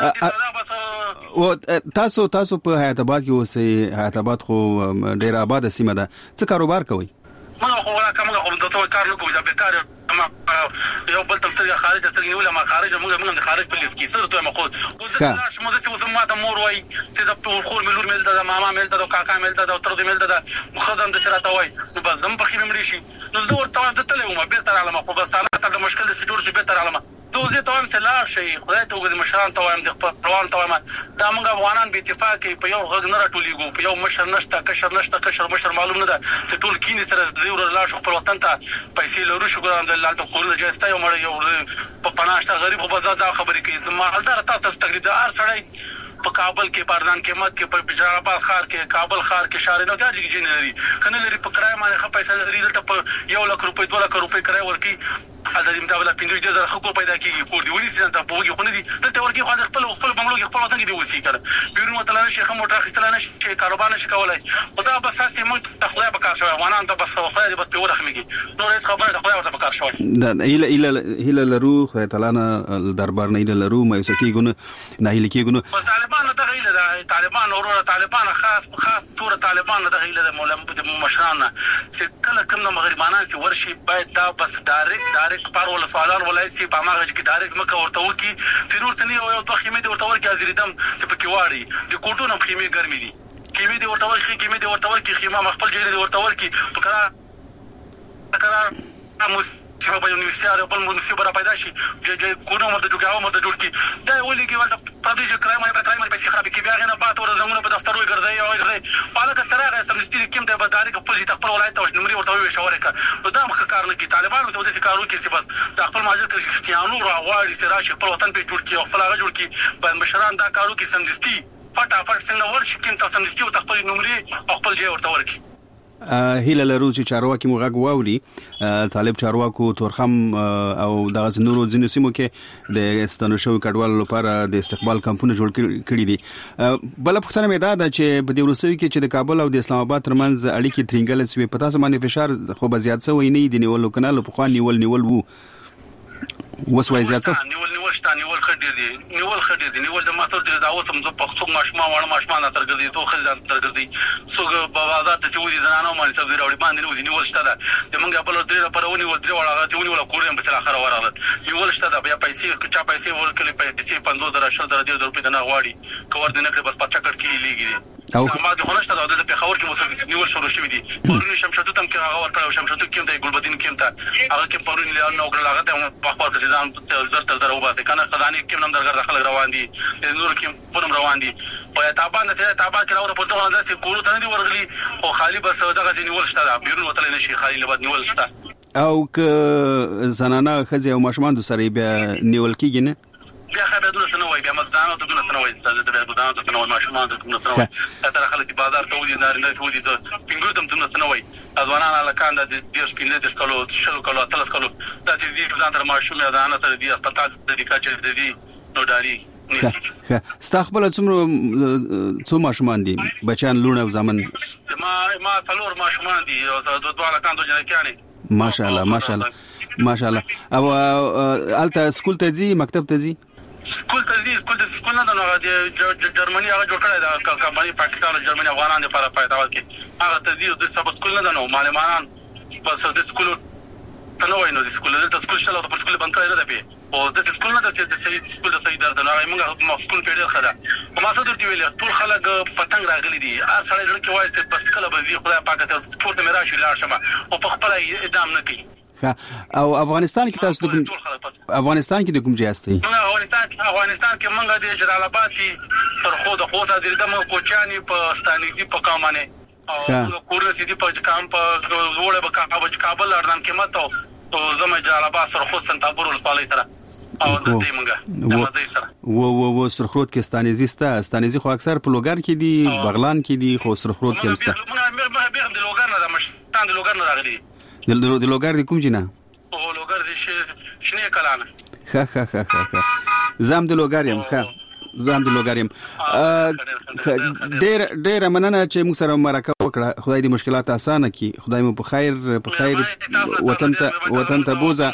او تاسو تاسو په حیات آباد کې اوسئ حیات آباد خو ډیر آباد سیمه ده څه کاروبار کوئ ما خو ولا کوم کوم څه کار نه کوم چې بیکار ما یو بل تم سره خارج ته نیول ما خارج موږ موږ د خارج په لیست کې سره ته مخود وزه مو زه اوسم ما ته مور وای چې د خور ملور ملته د ماما ملته د کاکا ملته د تر دې ملته د مخدم د سره ته وای نو بس زم په خېمه مړي شي نو زه ورته ته تلې ما به تر علامه خو بس انا ته مشکل د جوړ شي به تر علامه دوزه ته هم سلا شي خدای ته وګورم مشران ته وایم د خپلوان ته وایم دا موږ افغانان به اتفاق کوي په یو غږ نه راټولېګو په یو مشر نشته کشر نشته کشر مشر معلوم نه ده چې ټول کینې سره د یو لا شو خپل وطن ته پیسې لرو شکر الحمدلله ته کول جاسته یو مړ یو په پناشته غریب خو بازار دا خبرې کوي مالدار تاسو تقلید هر سړی په کابل کې پردان قیمت کې په بجاراباد ښار کې کابل ښار کې شارینو کې اجي جن لري کنه لري په کرای باندې خپل پیسې لري دلته په یو لک روپۍ دوه لک روپۍ کرای ورکی ازادي متابله پنځه زره خلکو پیدا کیږي کور دی ونی سي ته په وګي خو نه دي دلته ورکی خو خپل خپل بنگلو کې خپل وطن کې دی وسی کړه بیرون وتل نه شي خمو ټا خستل نه شي کاروبار نه شي کولای خدا بس اساسي موږ تخلیا به کار شوی وانان ته بس خو دې بس په ورخمږي نو رئیس خبره خو ورته به کار شوی دا اله اله اله لرو خدای تعالی نه دربار نه اله لرو مې سکی ګونه نه اله کې ګونه بس طالبان ته غیله هیله د طالبان او طالبان خاص خاص تور طالبان د هیله د مولم د مشران چې کله کوم د مغربانان چې ورشي باید دا بس ډایرکټ ډایرکټ پر ول سوالان ولای سي په ماغه کې ډایرکټ مکه ورته وکی تیرور تنی او دوه خیمه دي ورته ورکی ازریدم چې په کې واړي د کوټونو خیمه ګرمي دي کیمه دي ورته ورکی کیمه دي ورته ورکی خیمه مخبل جری دي ورته ورکی په کرا کرا مس چې په یونیورسيټي په منصب را پیدا شي چې کوونه مده جوړاو مده جوړ کی دا ولې کې ولته پردي چې کرایم یا کرایم په خراب کې بیا غنه پات ور زمونه په دفتر وي ګرځي او ګرځي پاله سره سمستي کوم د بداري په پوزي خپل ولایت او نمرې ورته وي شاور کړ نو دا مخ کار نه کی طالبان ته د کارو کې سی بس د خپل ماجر کې اختیانو راوړي سره چې په وطن په جوړ کی او خپل هغه جوړ کی په مشران دا کارو کې سمستي فټافټ څنګه ورشي کې تاسو سمستي او خپل نمرې او خپل ځای ورته ورکی هیله لرو چې چارواکي موږ واوري طالب چارواکو تورخم او دغه نورو ځینو سیمو کې د ستنو شوی کډوالو لپاره د استقبال کمپونه جوړ کړي دي. بل پښتنه مې دا ده چې په دې ورسوي کې چې د کابل او د اسلام آباد ترمنځ اړیکې ترنګل سوي په تاسو باندې فشار خو به زیات شوی نه دی نیول کنه په خو نیول نیول وو وسوي زیات څه نیول نیول شته نیول خډې دي نیول خډې دي نیول د ماتور د داوسم زه پښتو ماشما وړ ماشما نه ترګرځي تو خل ترګرځي څوګ په بازار ته چې ودي زنانو باندې سبزي راوړي باندې ودي نیول شته ده د منګه په لور درې پرونی ول درې وړه ته ونی ول کورم په اخر ورغله نیول شته ده بیا پیسې چا پیسې ورکړي پیسې پنځوس زره شل زره د روپې نه غواړي کور دې نه کړ بس پچا کټ کې لګي او ما د هنشته د په خبر کې مسلمان نیول شروع شوی دي پرونی شمشتو تم کې هغه ورکړ شمشتو کې د ګلبدین کې ته هغه کې پرونی له نو کړل هغه ته په خبر کې ځان زر تر زر وباسه کنه خداني کې نم درګر داخله روان دي نور کې پونم روان دي په تابان ته تابان کې راوړ په توګه داسې کولو ته نه ورغلي خو خالی بس دغه نیول شته بیرون وتل نه شي خالی لبد نیول شته او ک زنانه خزي او ماشومان د سره بیا نیول کېږي نه بیا خبره دونه سنوي بیا مدانو ته دونه سنوي د مدانو ته سنوي ماشومان ته دونه سنوي تر خلک بازار ته ودی نه نه ودی د سپینګو ته دونه سنوي ځوانان الکان د دې سپینې د شکلو شلو کلو تلس کلو د دې ځان تر ماشومه ده نه تر دې هسپتال د دې کاچې د دې نو داري ښه استقبال څومره څو ماشومان دي بچان لونه او زمن ما ما څلور ماشومان دي او دوه الکان دوه جنکاني ماشاءالله ماشاءالله ماشاءالله او الته سکول ته ځي مکتب ته ځي سکول ته ځي سکول ته سکول نه د جرمني هغه جوړ کړی دا کمپنی پاکستان او جرمني افغانان لپاره پاتاول کې هغه ته ځي د سب سکول نه نو معلمان بس د سکول ته نو ویني د سکول د سکول شل او د سکول بند کړی نه دی او د سکول نه د سید سکول د سید درته نه موږ سکول پیډر خدا او ما څه درته ویل ټول خلک پتنګ راغلي دي هر سړی لکه وایي چې بس کله بزي خدای پاک ته ټول ته راشي لاړ شمه او په خپل ادام نه کوي او افغانستان کې تاسو د افغانستان کې د کوم ځای استئ افغانستان افغانستان کې موږ د جلال آباد کې تر خو د خوسا د دمو کوچانی په ستانیزي په کامانه او کورن سيدي په کام په وړه په کابل کابل اردن کې مته او زمو جلال آباد سره خو سنتابور ولسوالۍ سره او د دې موږ د مزي سره و و و سرخروت کې ستانیزي ستا ستانیزي خو اکثر په لوګر کې دي بغلان کې دي خو سرخروت کې مستا موږ د لوګر نه د مشتان د لوګر نه راغلي د د لوګر د کوم جنا او لوګر د شنه کلانه ها ها ها ها زام د لوګر يم ها زام د لوګر يم ډېر ډېر مننه چې موږ سره مرکه وکړه خدای دې مشکلات اسانه کړي خدای مو په خیر په خیر وطن ته وطن ته بوزه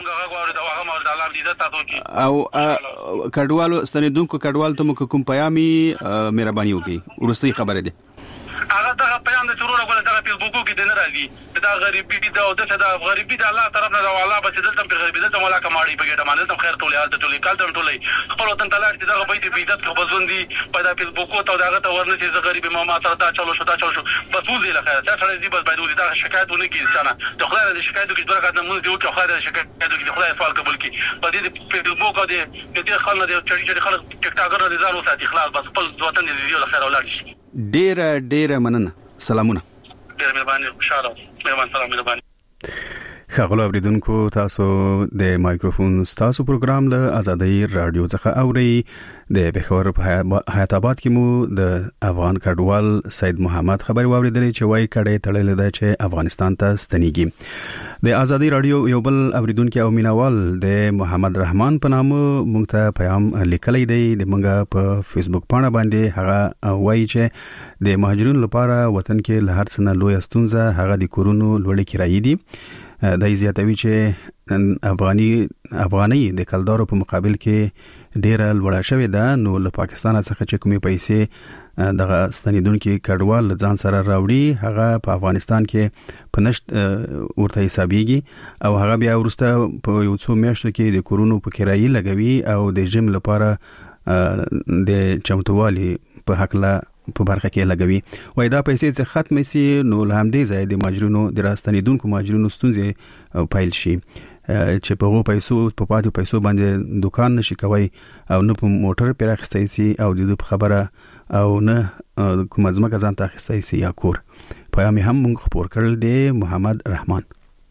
او کډوالو ستنیدونکو کډوال ته مو کوم پیامي مهرباني وکړي ورسې خبره ده هغه دا پیغام د چورونه کوله چې په فیسبوک کې د نه راځي دا غریبي دا او د غریبي د الله طرف نه الله به دلته په غریبي دلته مولا کماړي په ګټه باندې خیر ټولې حالت ټولې کال ته ټولې خپل وطن ته لاړ چې دا به دې عزت کو بزوندي په دا فیسبوک ته داغه ته ورنسي چې غریبي ماما ته دا چلو شو دا چلو شو بس وځي له خیر دا څه دې بس باید دا شکایت ونه کیږي څنګه د خدای د شکایت کې دوه کاته مونږ یو کې خدای د شکایت کې د خدای سوال قبول کی په دې فیسبوک او دې دې خلک د چړي چړي خلک ټیک ټاکر نه ځان وساتي خلاص بس خپل وطن دې له خیر ولر شي ډېر ډېر مننه سلامونه ډېر مهرباني خوشاله مهربان سلام مهرباني خغلو اوریدونکو تاسو د مایکروفون تاسو پروګرام له آزادۍ رادیو څخه اوري د بخور په حیات آباد کې مو د افغان کډوال سید محمد خبر واوریدلې چې وای کړي تړلې ده چې افغانستان ته ستنیږي د آزادۍ رادیو یو بل اوریدونکو او مینوال د محمد رحمان په نامه مونږ ته پیغام لیکلی دی د مونږه په فیسبوک پاڼه باندې هغه وایي چې د مهاجرینو لپاره وطن کې له هر څه نه لوی ستونزه هغه د کورونو لوړې کرایې دي د زیاتوي چې افغاني افغاني د کلدارو په مقابل کې ډیره لوړه شوې ده. نو له پاکستان څخه چې کومې پیسې دغه ستنیدونکو کډوال ځان سره راوړي هغه په افغانستان کې په نشت ورته حسابيږي او هغه بیا ورسته په یو څو میاشتو کې د کورونو په کرایي لګوي او د جیم لپاره د چمتووالي په حق لا په برخه کې لګوي. وای دا پیسې چې ختم شي نو له همدې ځای د ماجرونو د راستنیدونکو ماجرونو ستونزې پیل شي چې په هغو پیسو په پاتې پیسو باندې دکان نشي کوي او نه په موټر پر اخیستی سي او د خبره او نه کوم ځمکه ځان ته اخیستی سي یا کور. پیغام هم موږ خبر کړل دی محمد رحمان.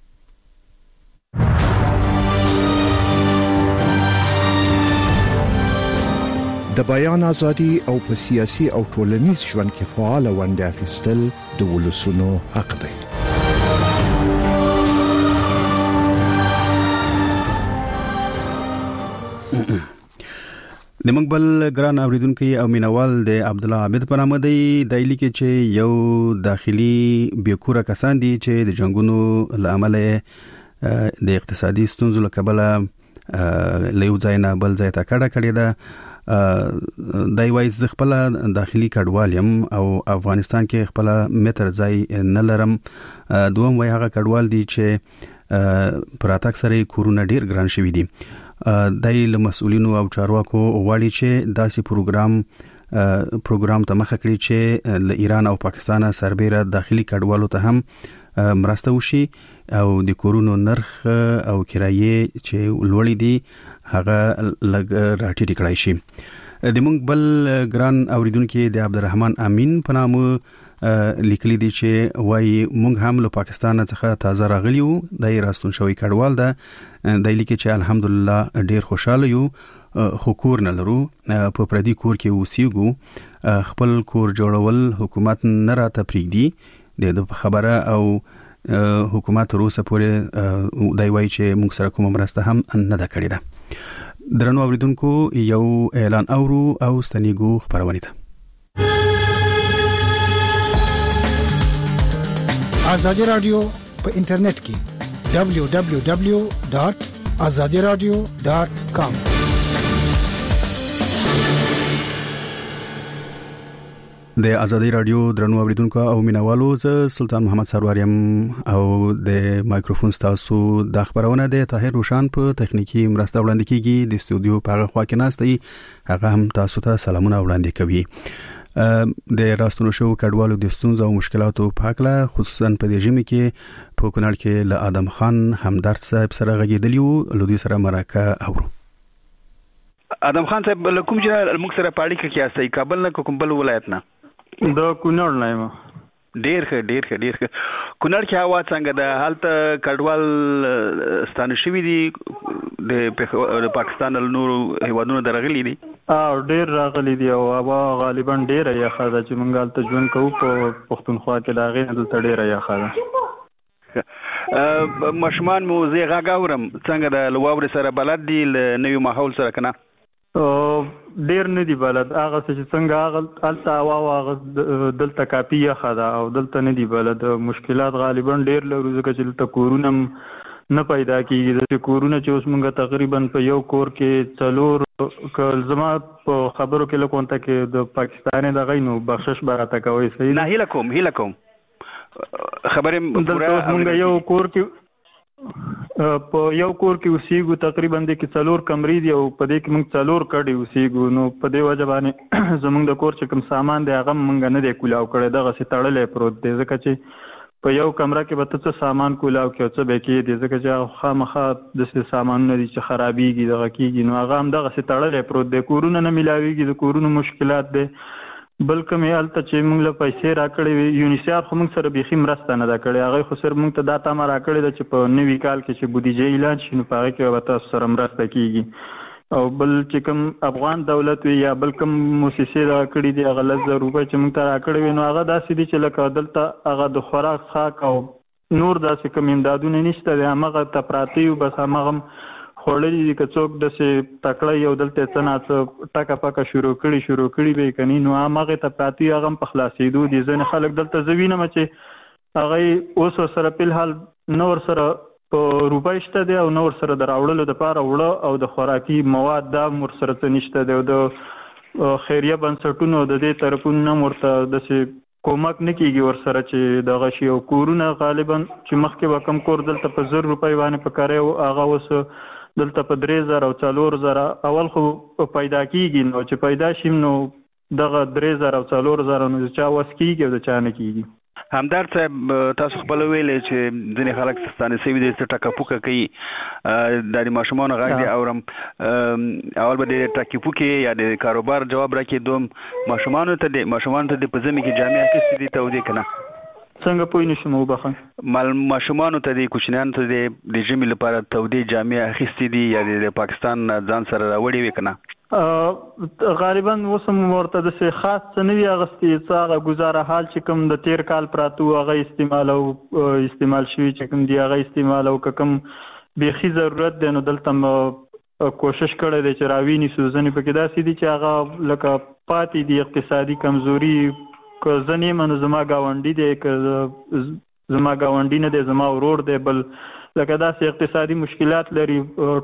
د بیان ازادي او په سیاسي او ټولنیز ژوند کې فعال ونډه اخیستل د ولسونو حق دی. د مقبل ګران اوریدونکو او مینوال د عبد الله عابد په نامه دی د لیکي چې یو داخلي بیکوره کسان دي چې د جنگونو لامل د اقتصادي ستونزو لکبله له یو ځای نه بل ځای ته کډه کړې ده. دای وایي ز خپل داخلي کډوالم او افغانستان کې خپل متر ځای نه لرم. دوم وایي هغه کډوال دي چې پراتک سره کورونه ډیر ګران شوي دي. دای له مسؤلینو او چارواکو غواړي چې داسې پروګرام پروګرام ته مخه کړي چې له ایران او پاکستان سربېره داخلي کډوالو ته هم مرسته وشي او د کورونو نرخ او کرایې چې لوړې دي هغه لګ راټیټ کړای شي. د مونږ بل ګران اوریدونکو د عبدالرحمن امین په نامه لیکلي دي چې وایي مونږ هم له پاکستان څخه تازه راغلیو د راستون شوی کډوال ده. د لیکي چې الحمدلله ډیر خوشاله یو خو کور نه لرو په پردي کور کې اوسېږو. خپل کور جوړول حکومت نه راته پریږدي د خبره او حکومت روسه پورې دای وایي چې موږ سره کوم مرسته هم نه ده کړې ده. درنو اوریدونکو یو اعلان اورو او ستنیګو خبرونه ده. آزادی رادیو په انټرنیټ کې دبلیو دبلیو دبلیو ډاټ آزادی رادیو ډاټ کام. د ازادي رادیو درنو اوریدونکو او مینوالو زه سلطان محمد سروریم او د مایکروفون تاسو د خبرونه د طاهر روشان په تخنیکی مرسته وړاندې کیږي. د استودیو په هغه خوا کې ناستي هغه هم تاسو ته سلامونه وړاندې کوي. د راستونو شو کډوالو د ستونزو او مشکلاتو په اړه خصوصا په دې ژمي کې په کونړ کې له ادم خان همدرد صاحب سره غږیدلیو لودي سره مرکه اورو. ادم خان صاحب کوم چې موږ سره پاړی کې کیاسي کابل نه کوم بل ولایت نه د کونړ نه یم. ډیر ښه ډیر ښه ډیر ښه. کونړ کې هوا څنګه ده؟ هلته کډوال ستانه شوي دي د پاکستان له نورو هیوادونو درغلي دي؟ او ډیر راغلي دي او هوا غالبا ډیره یخه ده چې موږ هلته ژوند کوو په پښتونخوا کې د هغې نه دلته ډیره یخه ده. ماشومان مو زه غږ اورم څنګه ده له واورې سره بلد دي له نوي ماحول سره که نه؟ ډیر نه دی بلد. هغه چې څنګه هغه هلته هوا هغه دلته کافي یخه ده او دلته نه دی بلد. مشکلات غالبا ډیر لرو ځکه چې دلته کورونه نه پیدا کېږي. داسې کورونه چې اوس موږ تقریبا په یو کور کې څلور که زما په خبرو کې لکه ونته کې د پاکستاني دغه نو بخشش به راته کوئ. صحیح نه هیله کوم هیله کوم خبرې دلته اوس موږ یو کور کې په یو کور کې اوسېږو تقریبا د کې څلور کمرې دي او په دې کې موږ څلور کډې اوسېږو. نو په دې وجه باندې زموږ د کور چې کوم سامان دی هغه موږ نه دی کولاو کړی دغسې تړلی پروت دی ځکه چې په یو کمره کې به ته څه سامان کولاو کې او څه به کېدې ځکه چې هغه خامخا داسې سامانونه دي چې خرابېږي دغه کېږي نو هغه هم دغسې تړلی پروت دی. کورونه نه میلاوېږي د کورونو مشکلات دی. بل کوم هلته چې موږ له پیسې راکړې وي یونیسیف خو موږ سره بیخي مرسته نه ده کړې. هغوی خو صرف موږ ته دا تمه راکړې ده چې په نوي کال کې چې بودیجه اعلان شي نو په هغې کې به تاسو سره مرسته کېږي. او بل چې کوم افغان دولت وي یا بل کوم موسسې دغه کړي دي هغه لس زره روپۍ چې موږ ته راکړې وي نو هغه داسې دي چې لکه دلته هغه د خوراک خاک او نور داسې کوم امدادونه نشته دی. همغه ته پراته یو بس همغه خوړلي دي. که څوک داسې تکړه یو دلته څه نه څه ټکه پکه شروع کړي شروع کړي به یې که نه نو همغې ته پراته وي هغه هم په خلاصېدو دي. ځینې خلک دلته زه وینم چې هغه اوس ورسره فلحال نه ورسره په روپۍ شته دی او نو ورسره د راوړلو دپاره وړه او د خوراکي مواد دا ورسره څه نشته دی او د خیریه بنسټونو د دې طرفونو نه ورته داسې کومک نه کېږي ورسره چې دغه شي. او کورونه غالبا چې مخکې به کم کور دلته په زر روپۍ باندې په کاری و هغه اوس دلته په درې زره او څلور زره اول خو پیدا کېږي نو چې پیدا شي نو دغه درې زره او څلور زره نو د چا وس کېږي او د چا نه کېږي. همدار صاحب تاسو خپل ویلې چې ځینې خلک ستانه سوي دي چې ټکا پوکه کوي د ماشومان غږ دی اورم اول به د ټاکی پوکي یا د کاروبار جواب راکې دوم ماشومان ته د ماشومان ته د پزمه کې جامع اخیستې دي ته ودی کنه څنګه پوه نشم وبخښه مال ماشومان ته د کوچنیان ته د د جمی لپاره تودې جامع اخیستې دي یا د پاکستان ځان سره راوړي وکنه غالبا وسم ورته د څه خاص څه نه وی اغستې څه هغه گزاره حال چې کوم د تیر کال پراتو هغه استعمال او استعمال شوی چې کوم دی هغه استعمال او کوم بيخي ضرورت دی نو دلته کوشش کړی دی چې راویني سوزنې پکې داسې دي چې هغه لکه پاتې دي اقتصادي کمزوري که ځنې منو زما گاونډي دی که زما گاونډي نه دی زما ورور دی بل لکه داسې اقتصادي مشکلات لري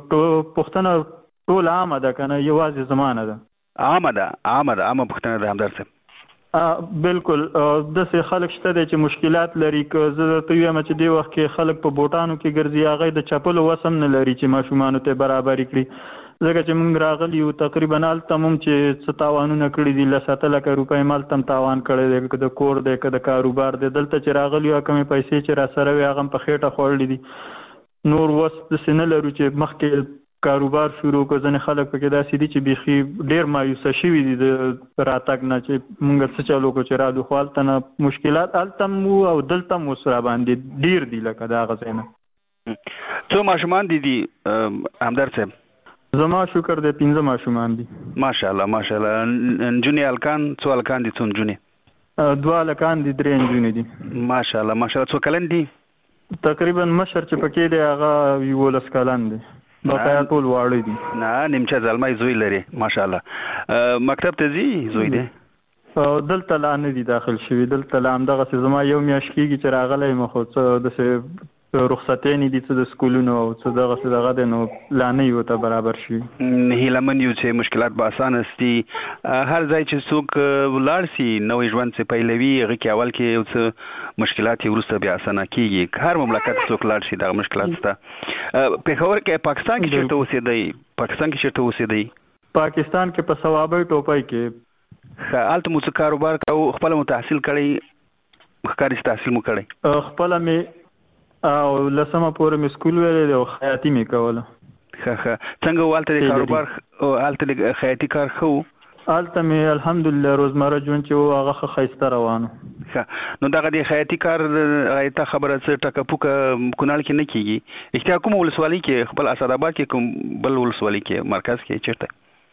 پښتنه ټول عامه ده کنه یوازې زمانه ده عامه ده عامه ده عامه پښتنه ده همدار صاحب بالکل داسې خلک شته دی چې مشکلات لري که زه درته ویم چې دې وخت کې خلک په بوټانو کې ګرځي هغه د چپلو وسم نه لري چې ماشومانو ته برابري کړي ځکه چې موږ راغلي یو تقریبا هلته هم چې څه تاوانونه کړي دي لس اته لکه روپۍ مال ته هم تاوان کړی دی که د کور دی که د کاروبار دی دلته چې راغلي یو کمې پیسې چې را سره وي هغه هم په خېټه خوړلي دي نور وس داسې نه لرو چې مخکې کاروبار شروع کو ځنې خلک پکې داسې دي چې بیخي ډېر مایوسه شوي دي د راتګ نه چې موږ څه چلو کو چې رالو خو هلته نه مشکلات هلته هم او دلته هم اوس راباندې ډېر دي لکه د هغه ځای نه. څو ماشومان دي دي همدار صاحب؟ زما شکر دی پنځه ماشومان دي. ماشاءالله ماشاءالله. نجونې هلکان څو هلکان دي څو نجونې؟ دوه هلکان دي درې نجونې دي. ماشاءالله ماشاءالله. څو کلن دي؟ تقریبا مشر چې پکې دی هغه یولس کلن دی. بقایا ټول واړه دي. نه نیمچه ځلمای زوی لري ماشاءالله. مکتب ته ځي زوی دی؟ دلته لا نه دي داخل شوي دلته لا همدغسې زما یو میاشت کېږي چې راغلی یم خو څه داسې رخصتې دي څه د سکولونو او څه دغسې دغه دی نو لا نه یو ته برابر شوي. هیله من یو چې مشکلات به اسانه سي هر ځای چې څوک ولاړ سي نوی ژوند چې پیلوي هغه کې اول کې یو څه مشکلات یې وروسته بیا اسانه کېږي هر مملکت څوک لاړ شي دغه مشکلات شته. پېښور کې پاکستان کې چېرته اوسېدی پاکستان کې چېرته اوسېدی؟ پاکستان کې په ثوابۍ ټوپۍ کې. هلته مو څه کاروبار کوو خپله مو تحصیل کړی ښکاري چې تحصیل مو کړی؟ خپله مې او لسمه پورې مې سکول ویلی دی او خیاطي مې کوله. ښه ښه. څنګه و هلته د کاروبار هلته د خیاطي کار ښه و؟ هلته مې الحمدلله روزمره ژوند چې و هغه ښه ښایسته روان و. ښه. نو دغه د خیاطي کار غایته خبره څه ټکه پوکه کونړ کې نه کېږي اختیار کومه ولسوالۍ کې خپل اسداباد کې کوم بل ولسوالۍ کې مرکز کې چېرته؟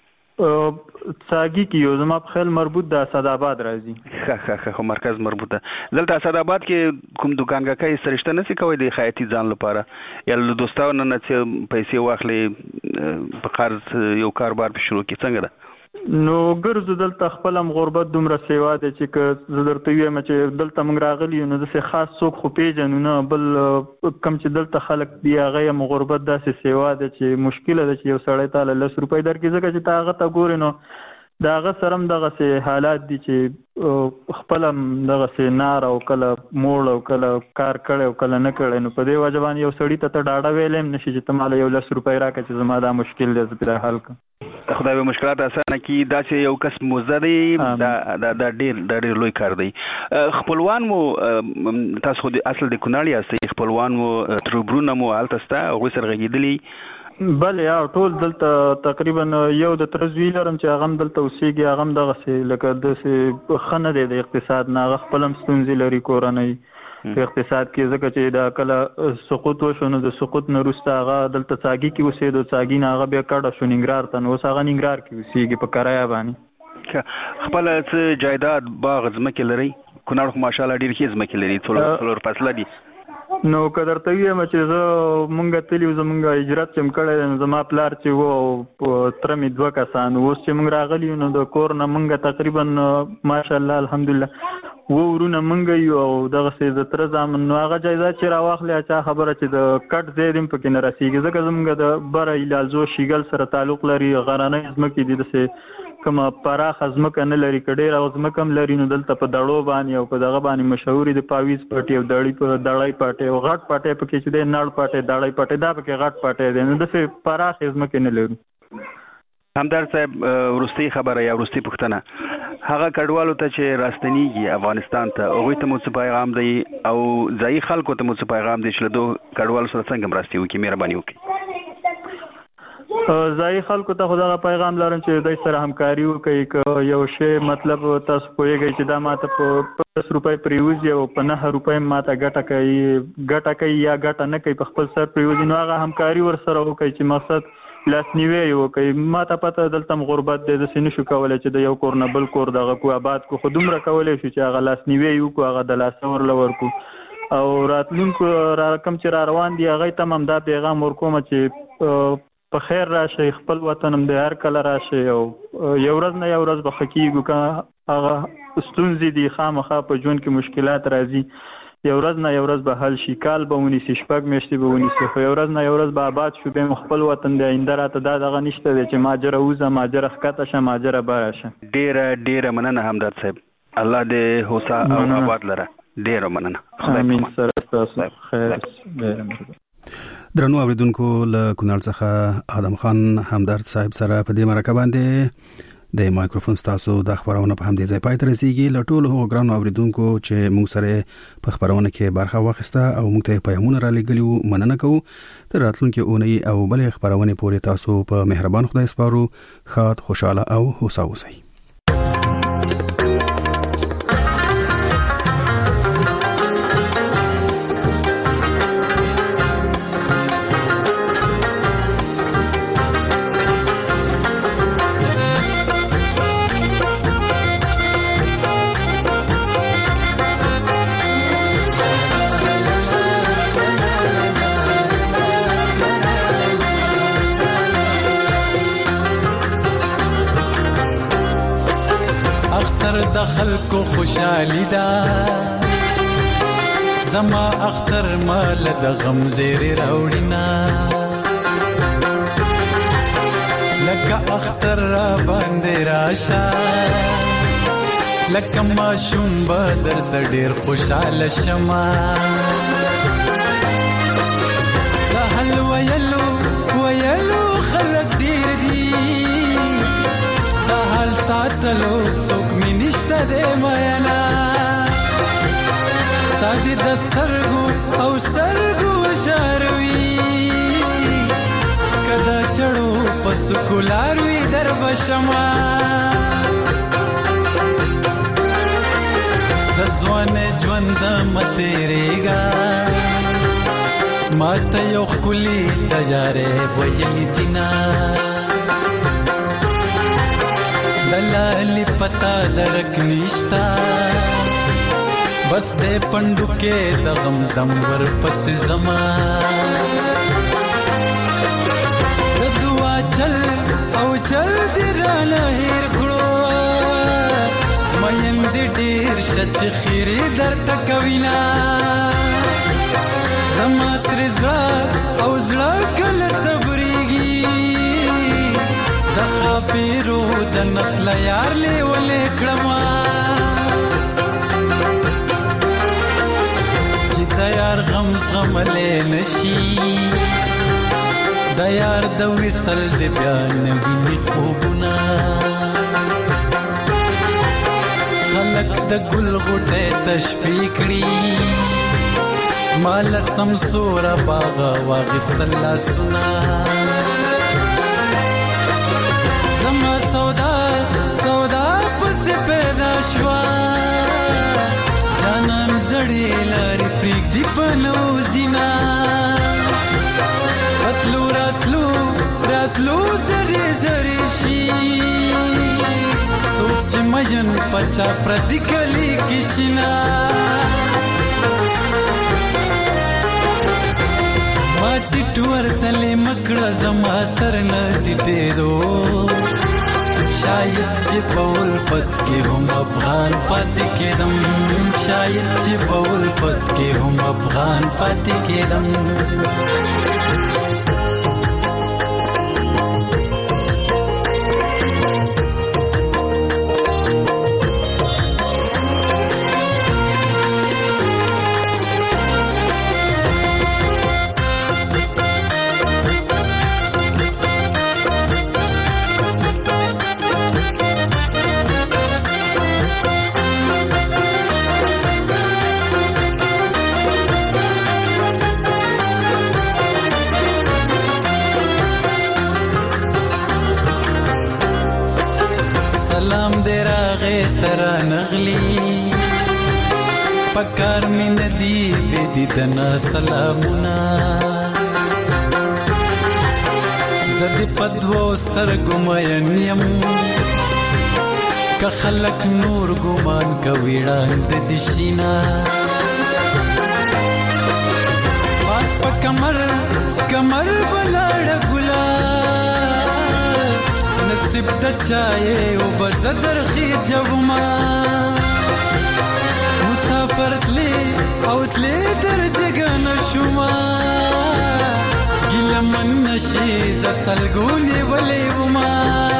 څاګي کې یو زما په خیال مربوط د اسداباد راځي. ښه ښه ښه خو مرکز مربوط ده. دلته اسداباد کې کوم دوکانګاکۍ سره شته نه سي کوی د خیاطي ځان لپاره یا له دوستانو نه څه پیسې واخلې په قرض یو کاروبار په شروع کې څنګه ده؟ نو ګرځو دلته خپل هم غربت دومره سیوا دی چې که زه درته ووایم چې دلته موږ راغلي یو نو داسې خاص څوک خو پېژنو نه بل کوم چې دلته خلک دي هغه هم غربت داسې سیوا دی چې مشکله ده چې یو سړی تاله لس روپۍ درکړي ځکه چې ته هغه ته ګورې نو د هغه سره هم دغسې حالات دي چې خپل هم دغسې نار او کله موړ او کله کار کړی او کله نه کړی نو په دې وجه باندې یو سړي ته ته ډاډه ویلی هم نه شي چې ته ماله یو لس روپۍ راکړه چې زما دا مشکل دی زه پرې حل کړم. خدای به مشکلات اسانه کړي. داسې یو کس موزه دی دا دا ډېر دا ډېر لوی کار دی. خپلوان مو تاسو خو د اصل د کونړ یاستئ خپلوان مو تربرونه مو هلته شته هغوی سره غږېدلي؟ بله یا ټول دلته تقریبا یو د تره زوی لرم چې هغه هم دلته اوسېږي هغه هم دغسې لکه داسې ښه نه دی د اقتصاد نه هغه خپل هم ستونزې لري کورنۍ په اقتصاد کې ځکه چې دا کله سقوط وشو نو د سقوط نه وروسته هغه دلته څاګي کې اوسېدو څاګي نه هغه بیا کډه شو ننګرهار ته نو اوس هغه ننګرهار کې اوسېږي په کرایه باندې. خپله څه جایداد باغ ځمکې لرئ؟ کونړ خو ماشاءالله ډېرې ښې ځمکې لري څلور فصله دي. نو که درته ووایم چې زه مونږ تلي وو زمونږ هجرت چې م کړی دی نو زما پلار چې و او تره مې دوه کسان اوس چې مونږ راغلي یو نو د کور نه مونږ تقریبا ماشاءالله الحمدلله و ورونه منګ یو او دغه سي د تر ځامن نو هغه جایزه چې راواخلې چا خبره چې د کټ زیدم پکې نه رسیږي ځکه زموږ د بره ایلالزو شیګل سره تعلق لري غرانه ځمکې دي د کومه پراخ ځمکه نه لري کډیر او ځمکه هم لري نو دلته په دړو باندې او په دغه باندې مشهوري د پاویز پټي او دړی په دړای پټي او غټ پټي پکې چې د نړ پټي دړای پټي دا پکې غټ پټي دي نو د څه پراخ ځمکه نه لري. همدار صاحب ورستي خبره یا ورستي پښتنه هغه کډوالو ته چې راستنیږي افغانستان ته هغه ته مو څه پیغام دی او ځای خلکو ته مو څه پیغام دی چې دوه کډوالو سره څنګه مرستي وکړي مهرباني وکړي. ځای خلکو ته خدای پیغام لرم چې دوی سره همکاري وکړي یو شی مطلب تاسو پوهیږئ چې دا ماته په پنځه روپۍ پریوزي او په نه روپۍ ماته ګټه کوي ګټه کوي یا ګټه نه کوي په خپل سر پریوزي نو هغه همکاري ور سره وکړي چې مقصد لاسنیوي وکړي. ماته پته دلته غربت دی د سینې شو کولای چې د یو کور نه بل کور دغه کو آباد کو خودمره کولای شي چې هغه لاسنیوي وکړو هغه د لاسور لور کو او راتلونکو را کم چې را روان دي هغه تمام دا پیغام ورکوم چې په خیر راشي خپل وطن هم د هر کله راشي او یو ورځ نه یو ورځ به حقیقو کا هغه ستونزې دي خامخا په ژوند کې مشکلات راځي یو ورځ نه یو ورځ به حل شي کال به ونیسي شپږ میاشتې به ونیسي خو یو ورځ نه یو ورځ به آباد شو به خپل وطن د آینده راته دا دغه نشته دی چې ماجره وزه ماجره ښکته شه ماجره باره شه. ډېره ډېره مننه همدرد صاحب الله دې هوسا او آباد لره ډېره مننه. امین سره تاسو خیر. درنو اوریدونکو له کونړ څخه آدم خان همدرد صاحب سره په دې مرکه باندې د مایکروفون تاسو د خبرونه په همدې ځای پای ته رسیدي له ټولو هغو ګرانو اوریدونکو چې موږ سره په خبرونه کې برخه واخیسته او موږ ته پیغامونه را لېږلي مننه کوو. تر راتلونکي اونۍ او بلې خبرونه پورې تاسو په مهربان خدای سپارو. ښاد خوشاله او هوسا اوسئ. خلکو خوشحالی دا زما اختر مال د غم زیر راوړینا لکه اختر را باندې راشه لکه ماشوم بدر د ډیر خوشاله شمه د حل ویلو ویلو خلک ډیر دي د حل ساتلو څوک می نشته دې مینا ستادي د سترګو او سترګو شاروي کدا چړو پس کولاروي در بشما د ځوان ژوند متریګا ماته یو خولي تجارې ویلې دینا دلالی پتا درک نشتا بس دے پندو کے دغم دم ور پس زمان دعا چل او چل دی رانا ہیر کھڑو مین دی دیر شچ خیری در تکوینا زمات رضا او زلا کل صبریگی دخا پیرو د نسل یار لی ولی کړما چې د یار غم زغم لی نشي د یار د وصل دی بیا نویني خوبونه خلق د ګل غوټه تشفی کړي مال سمسوره باغ واغستل لاسونه سودا سودا پس پیدا شوا جانان زړی لاري پریک دی پنو زینا راتلو راتلو راتلو زری زری شي سوچ مجن پچا پردی کلی کشنا ماټی ټور تلې مکړه زما سر نه ټټې دو شاید چې په الفت کې هم افغان پاتې کېدم شاید چې په الفت کې هم افغان پاتې کېدم نغلی پکار می ندی بدی دنا سلامونا زد پدو سترګو مین یم که خلک نور ګمان کوي وړاند د شینا پاس په کمر کمر بلاړ ګلا نصیب د چای او بزدر خي جوما مسافر تلی او تلی در جگن شما گل من نشی ز سلګونی ولې وما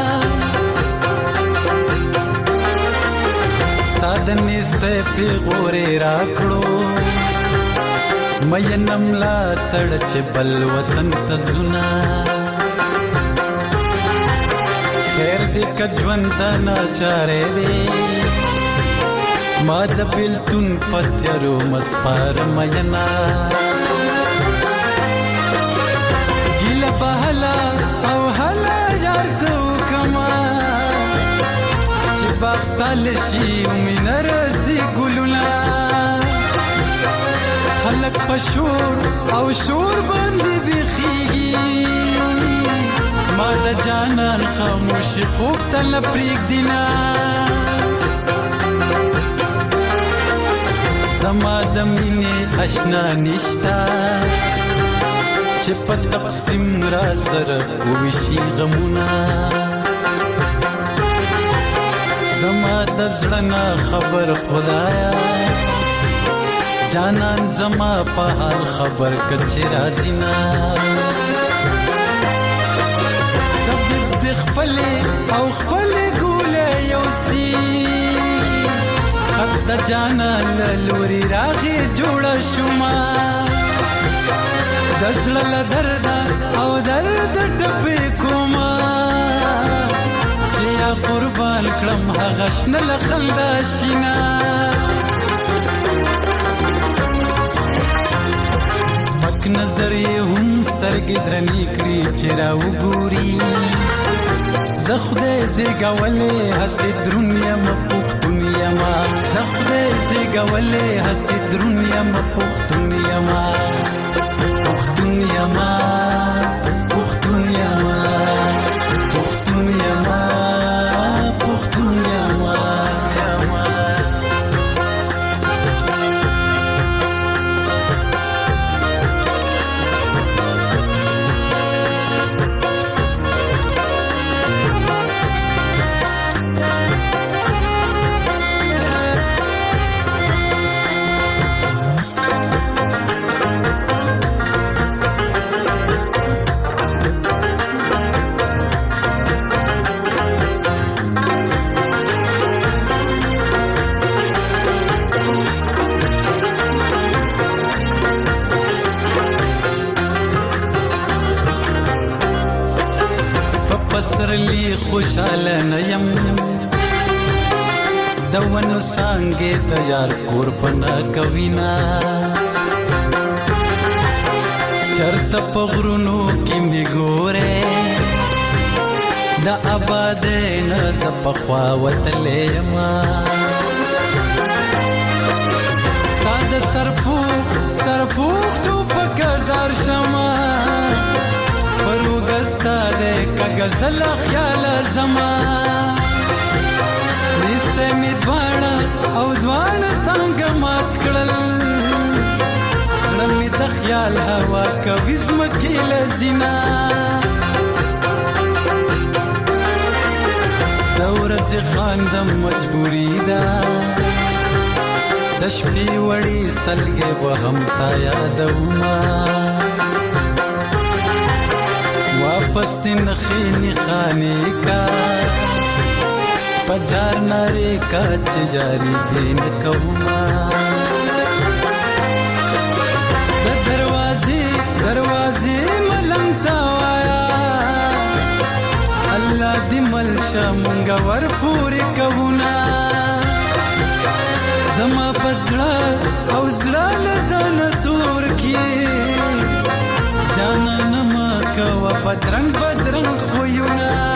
ستاد نسته پیغورې راکړو مې نملا تړ چې بل وطن ته زنا خیر دې کجوند ناچارې دې ما د بلتون پتیرو مسپار مینا ګیل بهلا او هلا جارتو کما چې بختل شي مینر سي ګلونا خلق پشور او شور باندې بخيږي ما د جانان خاموش خوب تل پریک دینا زما د مینې آشنا نشتا چې په تقسیم را سره وشي غمونه زما د زړه نه خبر خدایا جانان زما په حال خبر کچې راځي نه د خپل او خپل ګولې یو سی خد جانا لوري راغي جوړ شوما دزل درد او درد ټپې کوما چې یا قربان کړم هغه شنل خلدا شینا سپک نظر یې هم سترګې درنې کړې چې را وګوري زه خدای زیږولې هسې درونیا م پښتون یما زه خدای زیږولې هسې درونیا م پښتون یما پښتون یما پښتون یما پښتون یما پښتون یما پسرلی خوشاله نیم دونو سانګې د یار کور پنا کوینا چرته پغرونو کې می ګوره د آباد نه زپخوا وتلې ما ستاد سرپو سرپو تو پکزار شما پروګستا دې کغزل خیال زما نسته می دواړه او دواړه څنګه مات کړل سره می د خیال هوا کوي زمکه لزینا ورځې خاندم مجبوری ده د شپې وړي سلګې وهم تا یادوما واپس دې نخې نخانې کا پجار نارې کا چې جاری دې نکوما د دروازې دروازې ملنګ تا وایا الله دې ملشه مونږ ور پورې کونا زما پزړه او زړه لزان تور کې جانا نما کوا بدرنګ بدرنګ خویونه